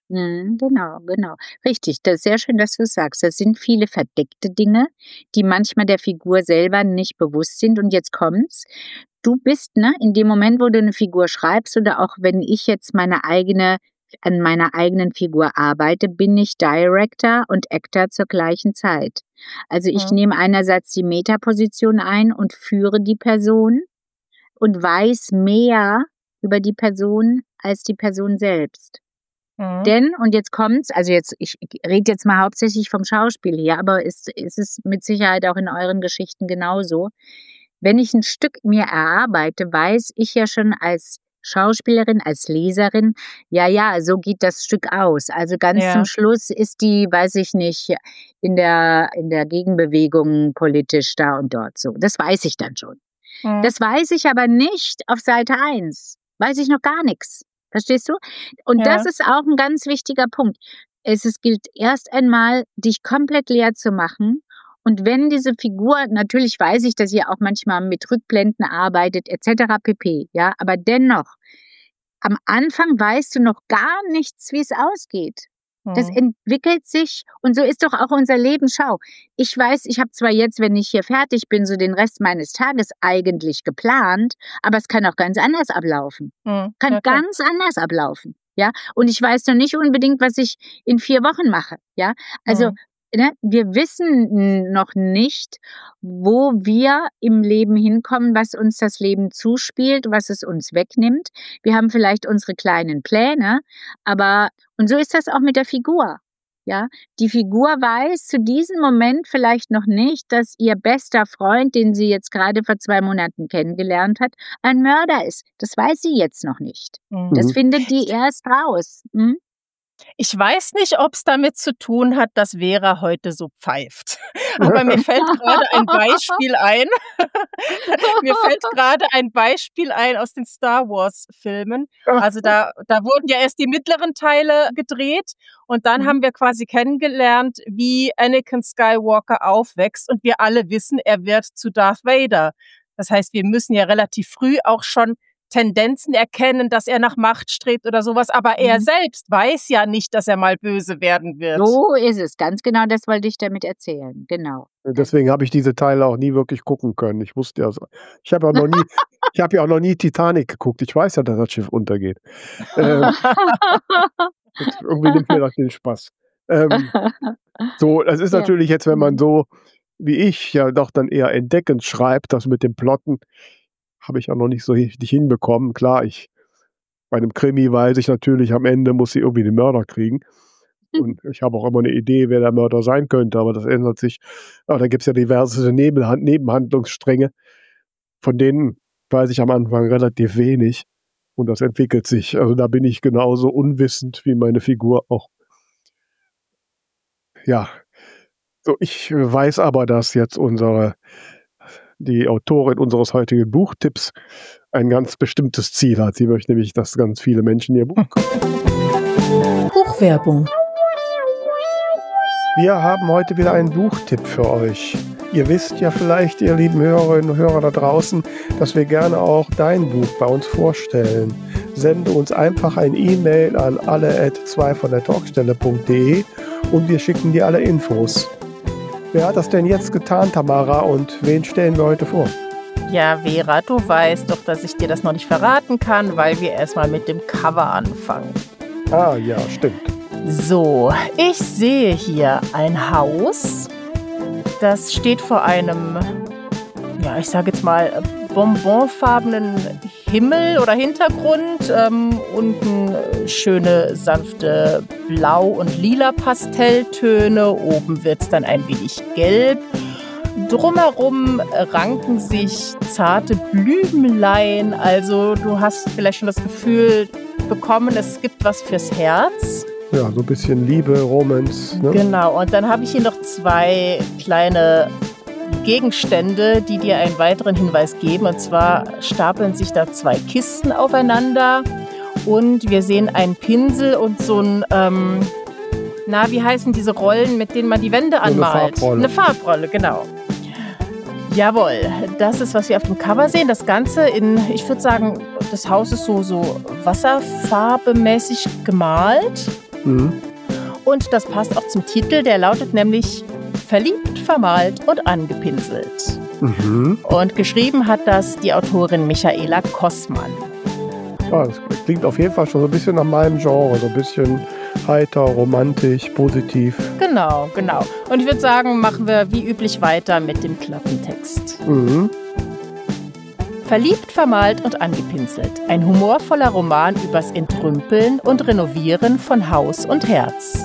D: Mhm, genau, genau. Richtig, das ist sehr schön, dass du es sagst. Das sind viele verdeckte Dinge, die manchmal der Figur selber nicht bewusst sind. Und jetzt kommt's. Du bist, ne, in dem Moment, wo du eine Figur schreibst oder auch wenn ich jetzt meine eigene an meiner eigenen Figur arbeite, bin ich Director und Actor zur gleichen Zeit. Also ich
A: Mhm.
D: nehme einerseits die Metaposition ein und führe die Person und weiß mehr über die Person als die Person selbst.
A: Mhm.
D: Denn, und jetzt kommt's, also jetzt, ich rede jetzt mal hauptsächlich vom Schauspiel hier, aber es, es ist mit Sicherheit auch in euren Geschichten genauso. Wenn ich ein Stück mir erarbeite, weiß ich ja schon als Schauspielerin, als Leserin, ja, ja, so geht das Stück aus. Also ganz
A: Ja.
D: zum Schluss ist die, weiß ich nicht, in der, in der Gegenbewegung politisch da und dort so. Das weiß ich dann schon.
A: Mhm.
D: Das weiß ich aber nicht auf Seite eins. Weiß ich noch gar nichts. Verstehst du? Und
A: Ja.
D: das ist auch ein ganz wichtiger Punkt. Es, es gilt erst einmal, dich komplett leer zu machen. Und wenn diese Figur, natürlich weiß ich, dass ihr auch manchmal mit Rückblenden arbeitet, et cetera pp. Ja, aber dennoch, am Anfang weißt du noch gar nichts, wie es ausgeht. Das
A: Mhm.
D: entwickelt sich und so ist doch auch unser Leben. Schau, ich weiß, ich habe zwar jetzt, wenn ich hier fertig bin, so den Rest meines Tages eigentlich geplant, aber es kann auch ganz anders ablaufen.
A: Mhm.
D: Kann
A: Ja, klar.
D: ganz anders ablaufen. Ja, und ich weiß noch nicht unbedingt, was ich in vier Wochen mache. Ja, also
A: Mhm.
D: ne, wir wissen noch nicht, wo wir im Leben hinkommen, was uns das Leben zuspielt, was es uns wegnimmt. Wir haben vielleicht unsere kleinen Pläne, aber, und so ist das auch mit der Figur. Ja, die Figur weiß zu diesem Moment vielleicht noch nicht, dass ihr bester Freund, den sie jetzt gerade vor zwei Monaten kennengelernt hat, ein Mörder ist. Das weiß sie jetzt noch nicht.
A: Mhm.
D: Das
B: Mhm.
D: findet die erst raus. Hm?
A: Ich weiß nicht, ob es damit zu tun hat, dass Vera heute so pfeift. Aber mir fällt gerade ein Beispiel ein. Mir fällt gerade ein Beispiel ein aus den Star Wars Filmen. Also da, da wurden ja erst die mittleren Teile gedreht und dann
D: Mhm.
A: haben wir quasi kennengelernt, wie Anakin Skywalker aufwächst und wir alle wissen, er wird zu Darth Vader. Das heißt, wir müssen ja relativ früh auch schon Tendenzen erkennen, dass er nach Macht strebt oder sowas, aber er
D: Mhm.
A: selbst weiß ja nicht, dass er mal böse werden wird.
D: So ist es. Ganz genau, das wollte ich damit erzählen. Genau.
B: Deswegen habe ich diese Teile auch nie wirklich gucken können. Ich wusste ja, so- ich habe ja noch nie, ich habe ja auch noch nie Titanic geguckt. Ich weiß ja, dass das Schiff untergeht. Ähm, jetzt irgendwie nimmt mir das den Spaß. Ähm, so, das ist
D: Ja.
B: natürlich jetzt, wenn man
D: Mhm.
B: so wie ich ja doch dann eher entdeckend schreibt, das mit dem Plotten habe ich auch noch nicht so richtig hinbekommen. Klar, ich bei einem Krimi weiß ich natürlich, am Ende muss sie irgendwie den Mörder kriegen. Und ich habe auch immer eine Idee, wer der Mörder sein könnte, aber das ändert sich. Aber da gibt es ja diverse Nebenhand Nebenhandlungsstränge, von denen weiß ich am Anfang relativ wenig. Und das entwickelt sich. Also da bin ich genauso unwissend wie meine Figur auch. Ja, so ich weiß aber, dass jetzt unsere die Autorin unseres heutigen Buchtipps ein ganz bestimmtes Ziel hat. Sie möchte nämlich, dass ganz viele Menschen ihr Buch kaufen.
E: Buchwerbung.
B: Wir haben heute wieder einen Buchtipp für euch. Ihr wisst ja vielleicht, ihr lieben Hörerinnen und Hörer da draußen, dass wir gerne auch dein Buch bei uns vorstellen. Sende uns einfach ein E-Mail an alle at zwei von der Talkstelle punkt de und wir schicken dir alle Infos. Wer hat das denn jetzt getan, Tamara, und wen stellen wir heute vor?
A: Ja, Vera, du weißt doch, dass ich dir das noch nicht verraten kann, weil wir erstmal mit dem Cover anfangen.
B: Ah, ja, stimmt.
A: So, ich sehe hier ein Haus. Das steht vor einem, ja, ich sage jetzt mal, bonbonfarbenen Himmel oder Hintergrund. Ähm, unten schöne, sanfte Blau- und lila Pastelltöne. Oben wird es dann ein wenig gelb. Drumherum ranken sich zarte Blümelein. Also du hast vielleicht schon das Gefühl bekommen, es gibt was fürs Herz.
B: Ja, so ein bisschen Liebe, Romance. Ne?
A: Genau, und dann habe ich hier noch zwei kleine Gegenstände, die dir einen weiteren Hinweis geben. Und zwar stapeln sich da zwei Kisten aufeinander und wir sehen einen Pinsel und so ein, ähm, na, wie heißen diese Rollen, mit denen man die Wände
B: So eine
A: anmalt?
B: Farbrolle.
A: Eine Farbrolle, genau. Jawohl, das ist, was wir auf dem Cover sehen. Das Ganze in, ich würde sagen, das Haus ist so, so wasserfarbemäßig gemalt.
B: Mhm.
A: Und das passt auch zum Titel, der lautet nämlich Verliebt, vermalt und angepinselt.
B: Mhm.
A: Und geschrieben hat das die Autorin Michaela Kossmann.
B: Ja, das klingt auf jeden Fall schon so ein bisschen nach meinem Genre, so ein bisschen heiter, romantisch, positiv.
A: Genau, genau. Und ich würde sagen, machen wir wie üblich weiter mit dem Klappentext.
B: Mhm.
A: Verliebt, vermalt und angepinselt. Ein humorvoller Roman übers Entrümpeln und Renovieren von Haus und Herz.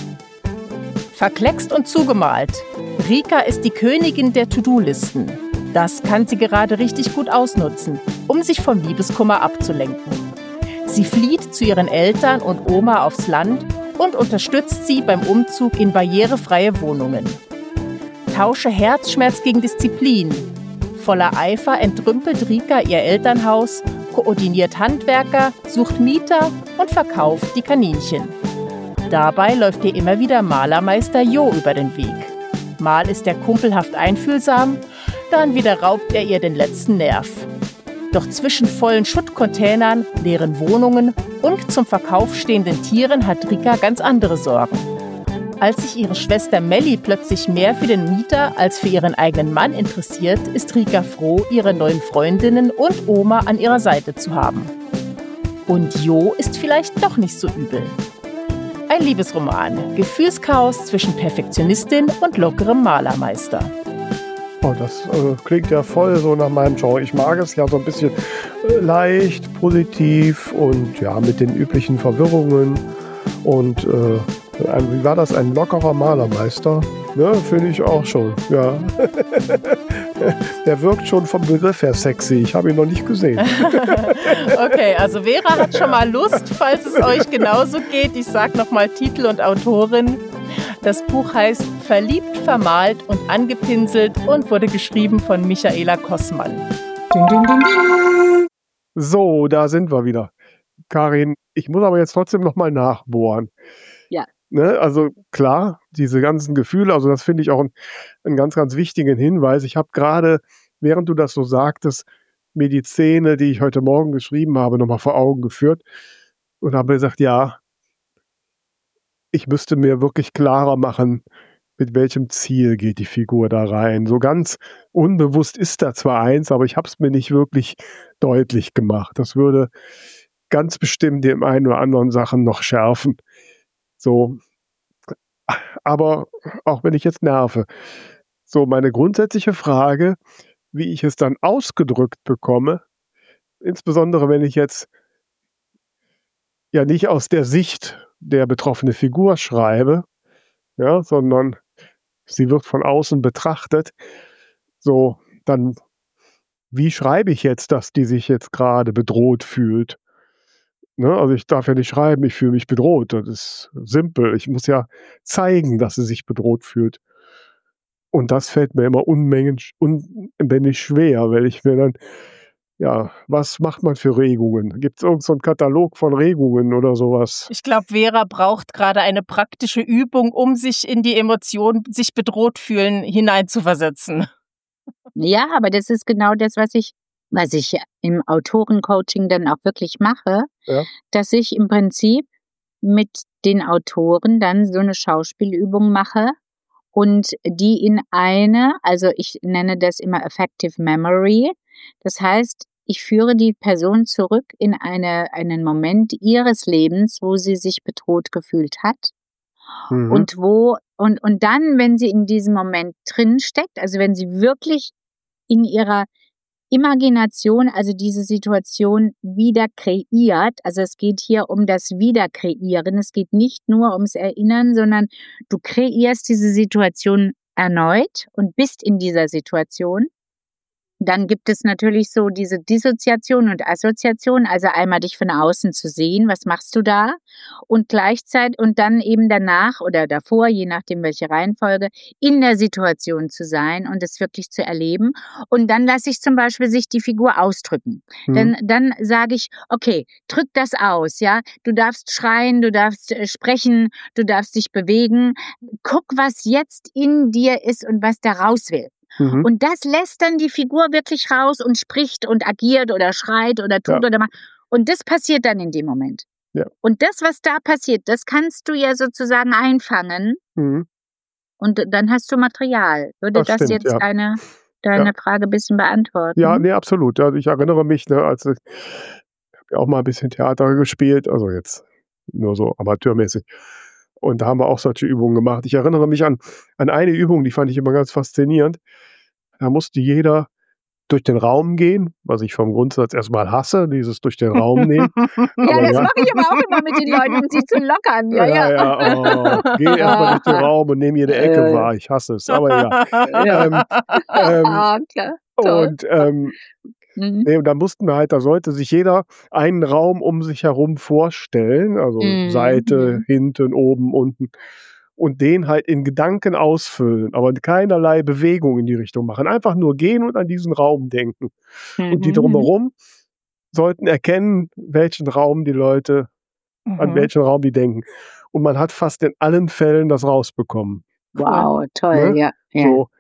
A: Verkleckst und zugemalt. Rika ist die Königin der To-Do-Listen. Das kann sie gerade richtig gut ausnutzen, um sich vom Liebeskummer abzulenken. Sie flieht zu ihren Eltern und Oma aufs Land und unterstützt sie beim Umzug in barrierefreie Wohnungen. Tausche Herzschmerz gegen Disziplin. Voller Eifer entrümpelt Rika ihr Elternhaus, koordiniert Handwerker, sucht Mieter und verkauft die Kaninchen. Dabei läuft ihr immer wieder Malermeister Jo über den Weg. Mal ist er kumpelhaft einfühlsam, dann wieder raubt er ihr den letzten Nerv. Doch zwischen vollen Schuttcontainern, leeren Wohnungen und zum Verkauf stehenden Tieren hat Rika ganz andere Sorgen. Als sich ihre Schwester Melli plötzlich mehr für den Mieter als für ihren eigenen Mann interessiert, ist Rika froh, ihre neuen Freundinnen und Oma an ihrer Seite zu haben. Und Jo ist vielleicht doch nicht so übel. Ein Liebesroman, Gefühlschaos zwischen Perfektionistin und lockerem Malermeister.
B: Oh, das äh, klingt ja voll so nach meinem Genre. Ich mag es ja so ein bisschen äh, leicht, positiv und ja, mit den üblichen Verwirrungen. Und äh, ein, wie war das? Ein lockerer Malermeister? Ne, finde ich auch schon, ja. Der wirkt schon vom Begriff her sexy. Ich habe ihn noch nicht gesehen.
A: Okay, also Vera hat schon mal Lust, falls es euch genauso geht. Ich sage nochmal Titel und Autorin. Das Buch heißt Verliebt, vermalt und angepinselt und wurde geschrieben von Michaela Kossmann.
D: Ding, ding, ding, ding.
B: So, da sind wir wieder. Karin, ich muss aber jetzt trotzdem nochmal nachbohren.
D: Ja.
B: Ne, also klar, diese ganzen Gefühle, also das finde ich auch einen, einen ganz, ganz wichtigen Hinweis. Ich habe gerade, während du das so sagtest, mir die Szene, die ich heute Morgen geschrieben habe, nochmal vor Augen geführt und habe gesagt, ja, ich müsste mir wirklich klarer machen, mit welchem Ziel geht die Figur da rein. So ganz unbewusst ist da zwar eins, aber ich habe es mir nicht wirklich deutlich gemacht. Das würde ganz bestimmt dem einen oder anderen Sachen noch schärfen. So, aber auch wenn ich jetzt nerve, so meine grundsätzliche Frage, wie ich es dann ausgedrückt bekomme, insbesondere wenn ich jetzt ja nicht aus der Sicht der betroffenen Figur schreibe, ja, sondern sie wird von außen betrachtet, so, dann wie schreibe ich jetzt, dass die sich jetzt gerade bedroht fühlt? Ne, also ich darf ja nicht schreiben, ich fühle mich bedroht. Das ist simpel. Ich muss ja zeigen, dass sie sich bedroht fühlt. Und das fällt mir immer unmengen, unbändig schwer, weil ich mir dann, ja, was macht man für Regungen? Gibt es irgend so einen Katalog von Regungen oder sowas?
A: Ich glaube, Vera braucht gerade eine praktische Übung, um sich in die Emotion, sich bedroht fühlen, hineinzuversetzen.
D: Ja, aber das ist genau das, was ich, was ich im Autorencoaching dann auch wirklich mache,
B: Ja.
D: dass ich im Prinzip mit den Autoren dann so eine Schauspielübung mache und die in eine, also ich nenne das immer Effective Memory. Das heißt, ich führe die Person zurück in eine, einen Moment ihres Lebens, wo sie sich bedroht gefühlt hat.
B: Mhm.
D: Und wo, und, und dann, wenn sie in diesem Moment drin steckt, also wenn sie wirklich in ihrer Imagination, also diese Situation wieder kreiert, also es geht hier um das Wiederkreieren, es geht nicht nur ums Erinnern, sondern du kreierst diese Situation erneut und bist in dieser Situation. Dann gibt es natürlich so diese Dissoziation und Assoziation, also einmal dich von außen zu sehen, was machst du da? Und gleichzeitig und dann eben danach oder davor, je nachdem welche Reihenfolge, in der Situation zu sein und es wirklich zu erleben. Und dann lasse ich zum Beispiel sich die Figur ausdrücken.
B: Mhm.
D: Dann, dann sage ich, okay, drück das aus, ja. Du darfst schreien, du darfst äh, sprechen, du darfst dich bewegen. Guck, was jetzt in dir ist und was da raus will.
B: Mhm.
D: Und das lässt dann die Figur wirklich raus und spricht und agiert oder schreit oder tut
B: Ja.
D: oder macht. Und das passiert dann in dem Moment.
B: Ja.
D: Und das, was da passiert, das kannst du ja sozusagen einfangen
B: Mhm.
D: und dann hast du Material. Würde
B: Das
D: das
B: stimmt,
D: jetzt
B: ja.
D: deine,
B: Ja.
D: deine Frage ein bisschen beantworten?
B: Ja, ne, absolut. Also, ich erinnere mich, ne, als ich habe ja auch mal ein bisschen Theater gespielt, also jetzt nur so amateurmäßig. Und da haben wir auch solche Übungen gemacht. Ich erinnere mich an an eine Übung, die fand ich immer ganz faszinierend. Da musste jeder durch den Raum gehen, was ich vom Grundsatz erst mal hasse, dieses durch den Raum nehmen.
D: Ja,
B: Aber
D: das
B: ja.
D: mache ich aber auch immer mit den Leuten, um sie zu lockern. Ja,
B: Ja,
D: ja.
B: ja, oh, geh erst mal durch den Raum und nimm jede Ecke
D: Ja, ja.
B: wahr. Ich hasse es, aber ja.
D: Ja.
B: Ähm, ähm,
D: Ah, klar, toll.
B: und, ähm,
D: Mhm.
B: ne, und da mussten wir halt da sollte sich jeder einen Raum um sich herum vorstellen, also
D: Mhm.
B: Seite,
D: Mhm.
B: hinten, oben, unten und den halt in Gedanken ausfüllen, aber keinerlei Bewegung in die Richtung machen. Einfach nur gehen und an diesen Raum denken. Und die
D: Mhm. Mhm.
B: drumherum sollten erkennen, welchen Raum die Leute an
A: Mhm.
B: welchen Raum die denken. Und man hat fast in allen Fällen das rausbekommen,
A: Cool.
D: Wow, toll,
B: ne?
D: ja, ja.
B: So.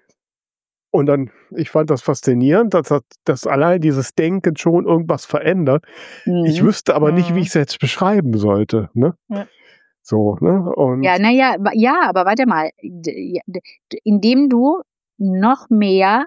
B: Und dann ich fand das faszinierend, dass das dass allein dieses Denken schon irgendwas verändert. Ich
D: Mhm.
B: wüsste aber nicht, wie
A: Mhm.
B: ich's jetzt beschreiben sollte, ne?
A: Ja.
B: So, ne?
D: Ja,
B: Und
D: na ja, wa ja, aber warte mal, d ja, d d indem du noch mehr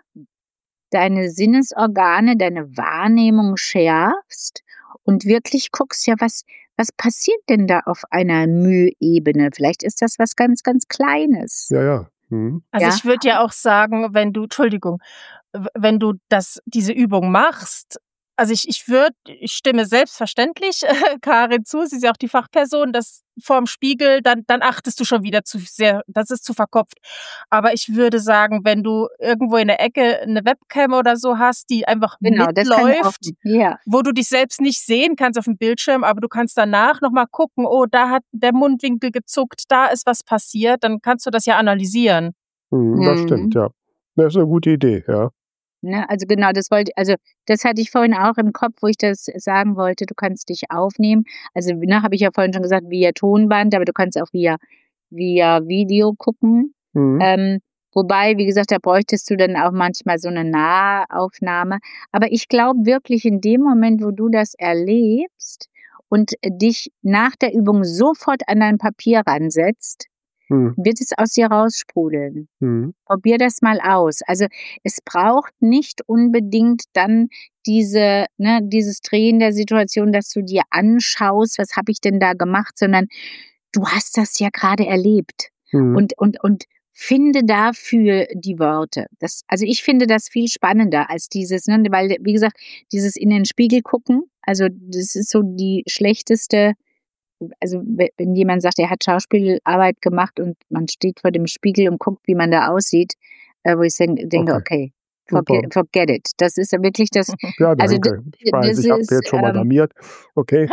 D: deine Sinnesorgane, deine Wahrnehmung schärfst und wirklich guckst, ja, was was passiert denn da auf einer Müh-Ebene? Vielleicht ist das was ganz, ganz Kleines,
B: ja, ja. Mhm.
A: Also,
D: ja?
A: ich würde ja auch sagen, wenn du Entschuldigung, w wenn du das diese Übung machst also, ich ich würde ich stimme selbstverständlich äh, Karin zu, sie ist ja auch die Fachperson, das vorm Spiegel, dann dann achtest du schon wieder zu sehr das ist zu verkopft. Aber ich würde sagen, wenn du irgendwo in der Ecke 'ne Webcam oder so hast, die einfach
D: Genau, das kann auch
A: mitläuft,
D: ja.
A: wo du dich selbst nicht sehen kannst aufm Bildschirm, aber du kannst danach noch mal gucken: „Oh, da hat der Mundwinkel gezuckt, da ist was passiert“, dann kannst du das ja analysieren.
B: Mhm, das stimmt,
D: Mhm.
B: ja. Das ist 'ne gute Idee, ja.
D: Ne, also genau, das wollte also, das hatte ich vorhin auch im Kopf, wo ich das sagen wollte, du kannst dich aufnehmen. Also, ne, habe ich ja vorhin schon gesagt, via Tonband, aber du kannst auch via via Video gucken.
B: Mhm.
D: Ähm, wobei, wie gesagt, da bräuchtest du dann auch manchmal so 'ne Nahaufnahme. Aber ich glaube wirklich, in dem Moment, wo du das erlebst und dich nach der Übung sofort an dein Papier ransetzt,
B: Mhm.
D: wird es aus dir raussprudeln.
B: Mhm.
D: Probier das mal aus. Also, es braucht nicht unbedingt dann diese ne, dieses Drehen der Situation, dass du dir anschaust: „Was habe ich denn da gemacht?“, sondern du hast das ja grade erlebt
B: Mhm.
D: und und und finde dafür die Worte. Das also, ich finde das viel spannender als dieses ne, weil, wie gesagt, dieses in den Spiegel gucken, also, das ist so die schlechteste also, we wenn jemand sagt, er hat Schauspielarbeit gemacht und man steht vor dem Spiegel und guckt, wie man da aussieht, äh, wo ich sen denke:
B: Okay.
D: „Okay,
B: Super.
D: forget forget it.“ Das ist ja wirklich das
B: Ja,
D: also, d
B: danke. Ich weiß,
D: das
B: ich habe
D: ist,
B: jetzt schon mal
D: ähm
B: blamiert. Okay.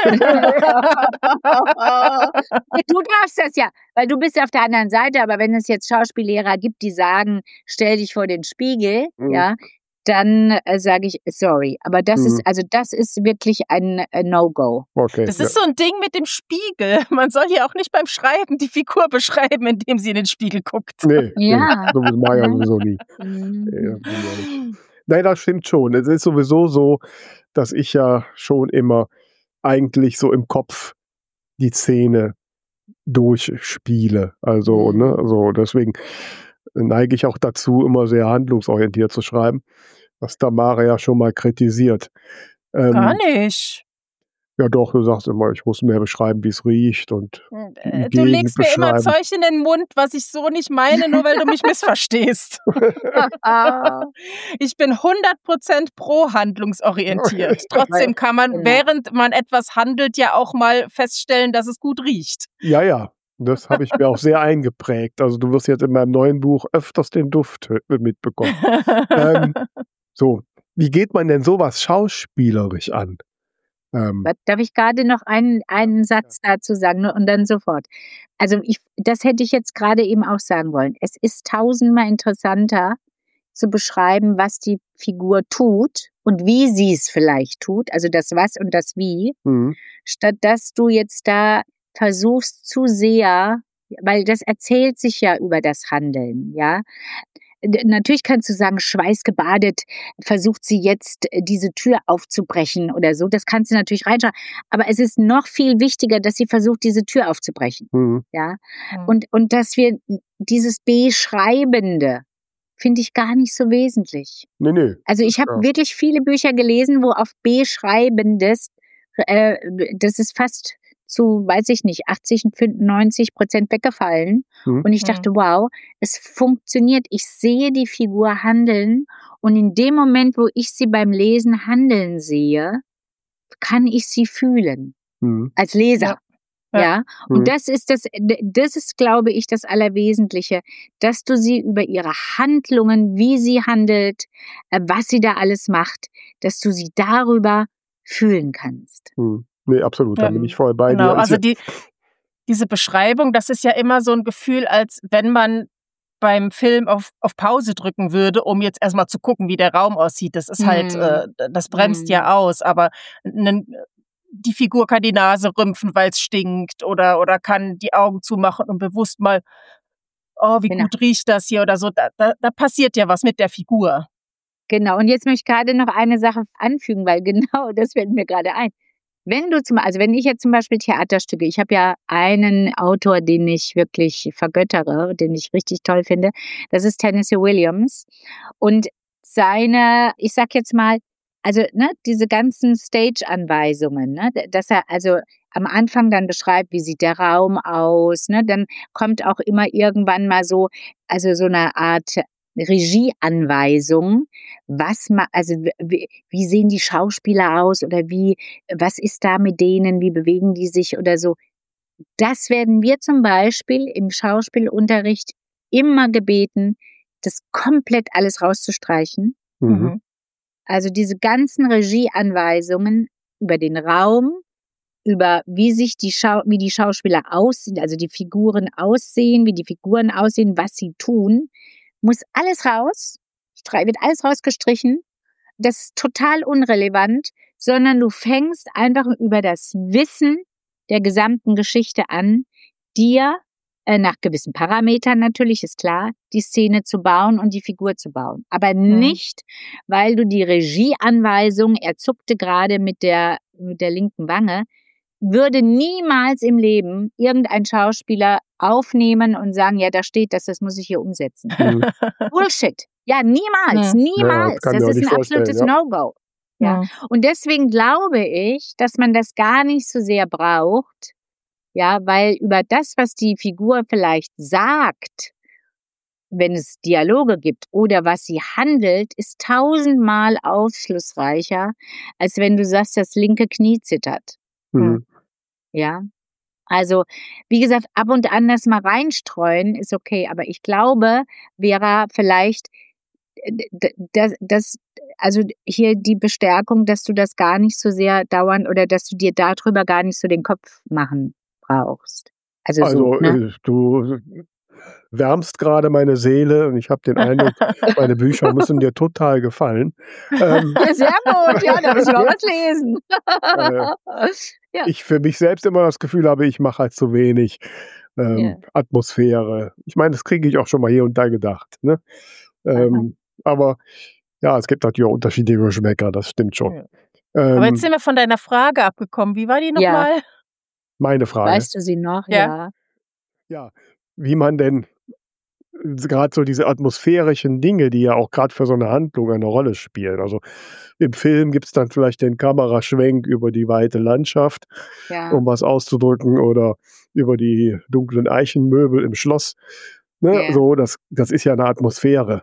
D: Du darfst das ja, weil du bist ja auf der anderen Seite, aber wenn es jetzt Schauspiellehrer gibt, die sagen: „Stell dich vor den Spiegel“,
B: Mhm.
D: ja, dann, äh, sage ich: „Sorry.“ Aber das ist
B: Mhm.
D: also, das ist wirklich ein, äh, No-Go.
B: Okay,
A: Das
B: ja.
A: ist so 'n Ding mit dem Spiegel. Man soll ja auch nicht beim Schreiben die Figur beschreiben, indem sie in den Spiegel guckt.
B: Ne, ne,
D: Ja.
B: so was mache ich ja
D: Mhm.
B: sowieso nie.
D: Mhm.
B: Ne, das will ich auch nicht. Nein, das stimmt schon. Es ist sowieso so, dass ich ja schon immer eigentlich so im Kopf die Szene durchspiele. Also, ne,
D: Mhm.
B: so deswegen neige ich auch dazu, immer sehr handlungsorientiert zu schreiben, was Tamara ja schon mal kritisiert.
A: Gar
B: Ähm
A: nicht.
B: Ja doch, du sagst immer, ich muss mehr beschreiben, wie's riecht und
A: Hm,
B: die
A: äh, du
B: Gegend
A: legst mir immer
B: beschreiben.
A: Zeug in den Mund, was ich so nicht meine, nur weil du mich missverstehst. Ich bin hundert Prozent pro handlungsorientiert. Trotzdem kann man,
D: Genau.
A: während man etwas handelt, ja auch mal feststellen, dass es gut riecht.
B: Ja, ja, das habe ich mir auch sehr eingeprägt. Also, du wirst jetzt in meinem neuen Buch öfters den Duft hö mitbekommen. Ähm, so, wie geht man denn so was schauspielerisch an? Ähm
D: Was darf ich grade noch einen einen Satz dazu sagen, ne, und dann sofort. Also, ich das hätte ich jetzt grade eben auch sagen wollen. Es ist tausendmal interessanter zu beschreiben, was die Figur tut und wie sie's vielleicht tut, also das Was und das Wie,
B: Mhm.
D: statt dass du jetzt da versuchst zu sehr weil das erzählt sich ja über das Handeln, ja? d- natürlich kannst du sagen, schweißgebadet versucht sie jetzt, äh, diese Tür aufzubrechen oder so. Das kannst du natürlich reinschreiben. Aber es ist noch viel wichtiger, dass sie versucht, diese Tür aufzubrechen.
B: Mhm.
D: Ja.
A: Mhm.
D: Und, und dass wir dieses Beschreibende finde ich gar nicht so wesentlich.
B: Nee, nee.
D: Also ich habe
B: Ja.
D: wirklich viele Bücher gelesen, wo auf Beschreibendes, äh, das ist fast zu, weiß ich nicht, achtzig, neunzig Prozent weggefallen.
B: Mhm.
D: Und ich
A: Mhm.
D: dachte, wow, es funktioniert. Ich sehe die Figur handeln und in dem Moment, wo ich sie beim Lesen handeln sehe, kann ich sie fühlen
B: Mhm.
D: als Leser.
A: Ja. Ja.
D: Ja,
B: Mhm.
D: und das ist das, das ist, glaube ich, das Allerwesentliche, dass du sie über ihre Handlungen, wie sie handelt, äh, was sie da alles macht, dass du sie darüber fühlen kannst.
B: Mhm. Nee, absolut, da
A: Ja.
B: bin ich voll bei
A: Genau,
B: dir. Ist
A: also
B: ja,
A: die, diese Beschreibung, das ist ja immer so ein Gefühl, als wenn man beim Film auf, auf Pause drücken würde, um jetzt erstmal zu gucken, wie der Raum aussieht. Das ist halt,
D: Mm.
A: äh, das bremst
D: Mm.
A: ja aus, aber nen, die Figur kann die Nase rümpfen, weil es stinkt, oder, oder kann die Augen zumachen und bewusst mal, oh, wie
D: Genau.
A: gut riecht das hier oder so. Da, da, da passiert ja was mit der Figur.
D: Genau, und jetzt möchte ich gerade noch eine Sache anfügen, weil genau das fällt mir gerade ein. Wenn du zum, also wenn ich jetzt zum Beispiel Theaterstücke, ich habe ja einen Autor, den ich wirklich vergöttere, den ich richtig toll finde, das ist Tennessee Williams. Und seine, ich sag jetzt mal, also ne, diese ganzen Stage-Anweisungen, ne, dass er also am Anfang dann beschreibt, wie sieht der Raum aus, ne, dann kommt auch immer irgendwann mal so, also so eine Art Regieanweisung, was ma, also wie, wie sehen die Schauspieler aus oder wie, was ist da mit denen, wie bewegen die sich oder so. Das werden wir zum Beispiel im Schauspielunterricht immer gebeten, das komplett alles rauszustreichen.
B: mhm.
A: Mhm.
D: Also diese ganzen Regieanweisungen über den Raum, über wie sich die Schau wie die Schauspieler aussehen, also die Figuren aussehen, wie die Figuren aussehen, was sie tun, muss alles raus, stre- wird alles rausgestrichen. Das ist total unrelevant, sondern du fängst einfach über das Wissen der gesamten Geschichte an, dir äh, nach gewissen Parametern natürlich, ist klar, die Szene zu bauen und die Figur zu bauen. Aber
A: Mhm.
D: nicht, weil du die Regieanweisung, er zuckte gerade mit der, mit der linken Wange, würde niemals im Leben irgendein Schauspieler aufnehmen und sagen, ja, da steht das, das muss ich hier umsetzen.
B: Mhm.
D: Bullshit. Ja, niemals,
A: Mhm.
B: Ja,
D: niemals.
B: kann
D: Das
B: mir auch
D: ist
B: nicht
D: ein
B: vorstellen,
D: absolutes
B: ja.
D: No-Go. Ja.
A: Mhm.
D: Und deswegen glaube ich, dass man das gar nicht so sehr braucht, ja, weil über das, was die Figur vielleicht sagt, wenn es Dialoge gibt oder was sie handelt, ist tausendmal aufschlussreicher, als wenn du sagst, das linke Knie zittert.
B: Mhm.
D: Ja. Also, wie gesagt, ab und an das mal reinstreuen ist okay, aber ich glaube, Vera, vielleicht äh, d- das, das, also hier die Bestärkung, dass du das gar nicht so sehr dauernd oder dass du dir darüber gar nicht so den Kopf machen brauchst. Also so,
B: Also,
D: ne?
B: äh, du wärmst gerade meine Seele und ich habe den Eindruck, meine Bücher müssen dir total gefallen. Ähm,
D: Ja, sehr gut, ja, da müssen wir was lesen.
B: äh,
D: Ja.
B: ich für mich selbst immer das Gefühl habe, ich mache halt zu wenig ähm,
D: Ja.
B: Atmosphäre. Ich meine, das kriege ich auch schon mal hier und da gedacht. Ne? Ähm, aber ja, es gibt natürlich auch unterschiedliche Geschmäcker, das stimmt schon.
A: Ja. Aber jetzt
B: Ähm,
A: sind wir von deiner Frage abgekommen. Wie war die
D: Ja.
A: nochmal?
B: meine Frage.
D: Weißt du sie noch?
A: Ja.
D: Ja.
B: Ja, wie man denn gerade so diese atmosphärischen Dinge, die ja auch gerade für so eine Handlung eine Rolle spielen. Also im Film gibt es dann vielleicht den Kameraschwenk über die weite Landschaft,
D: Ja.
B: um was auszudrücken, oder über die dunklen Eichenmöbel im Schloss. Ne?
D: Ja.
B: So, das, das ist ja eine Atmosphäre.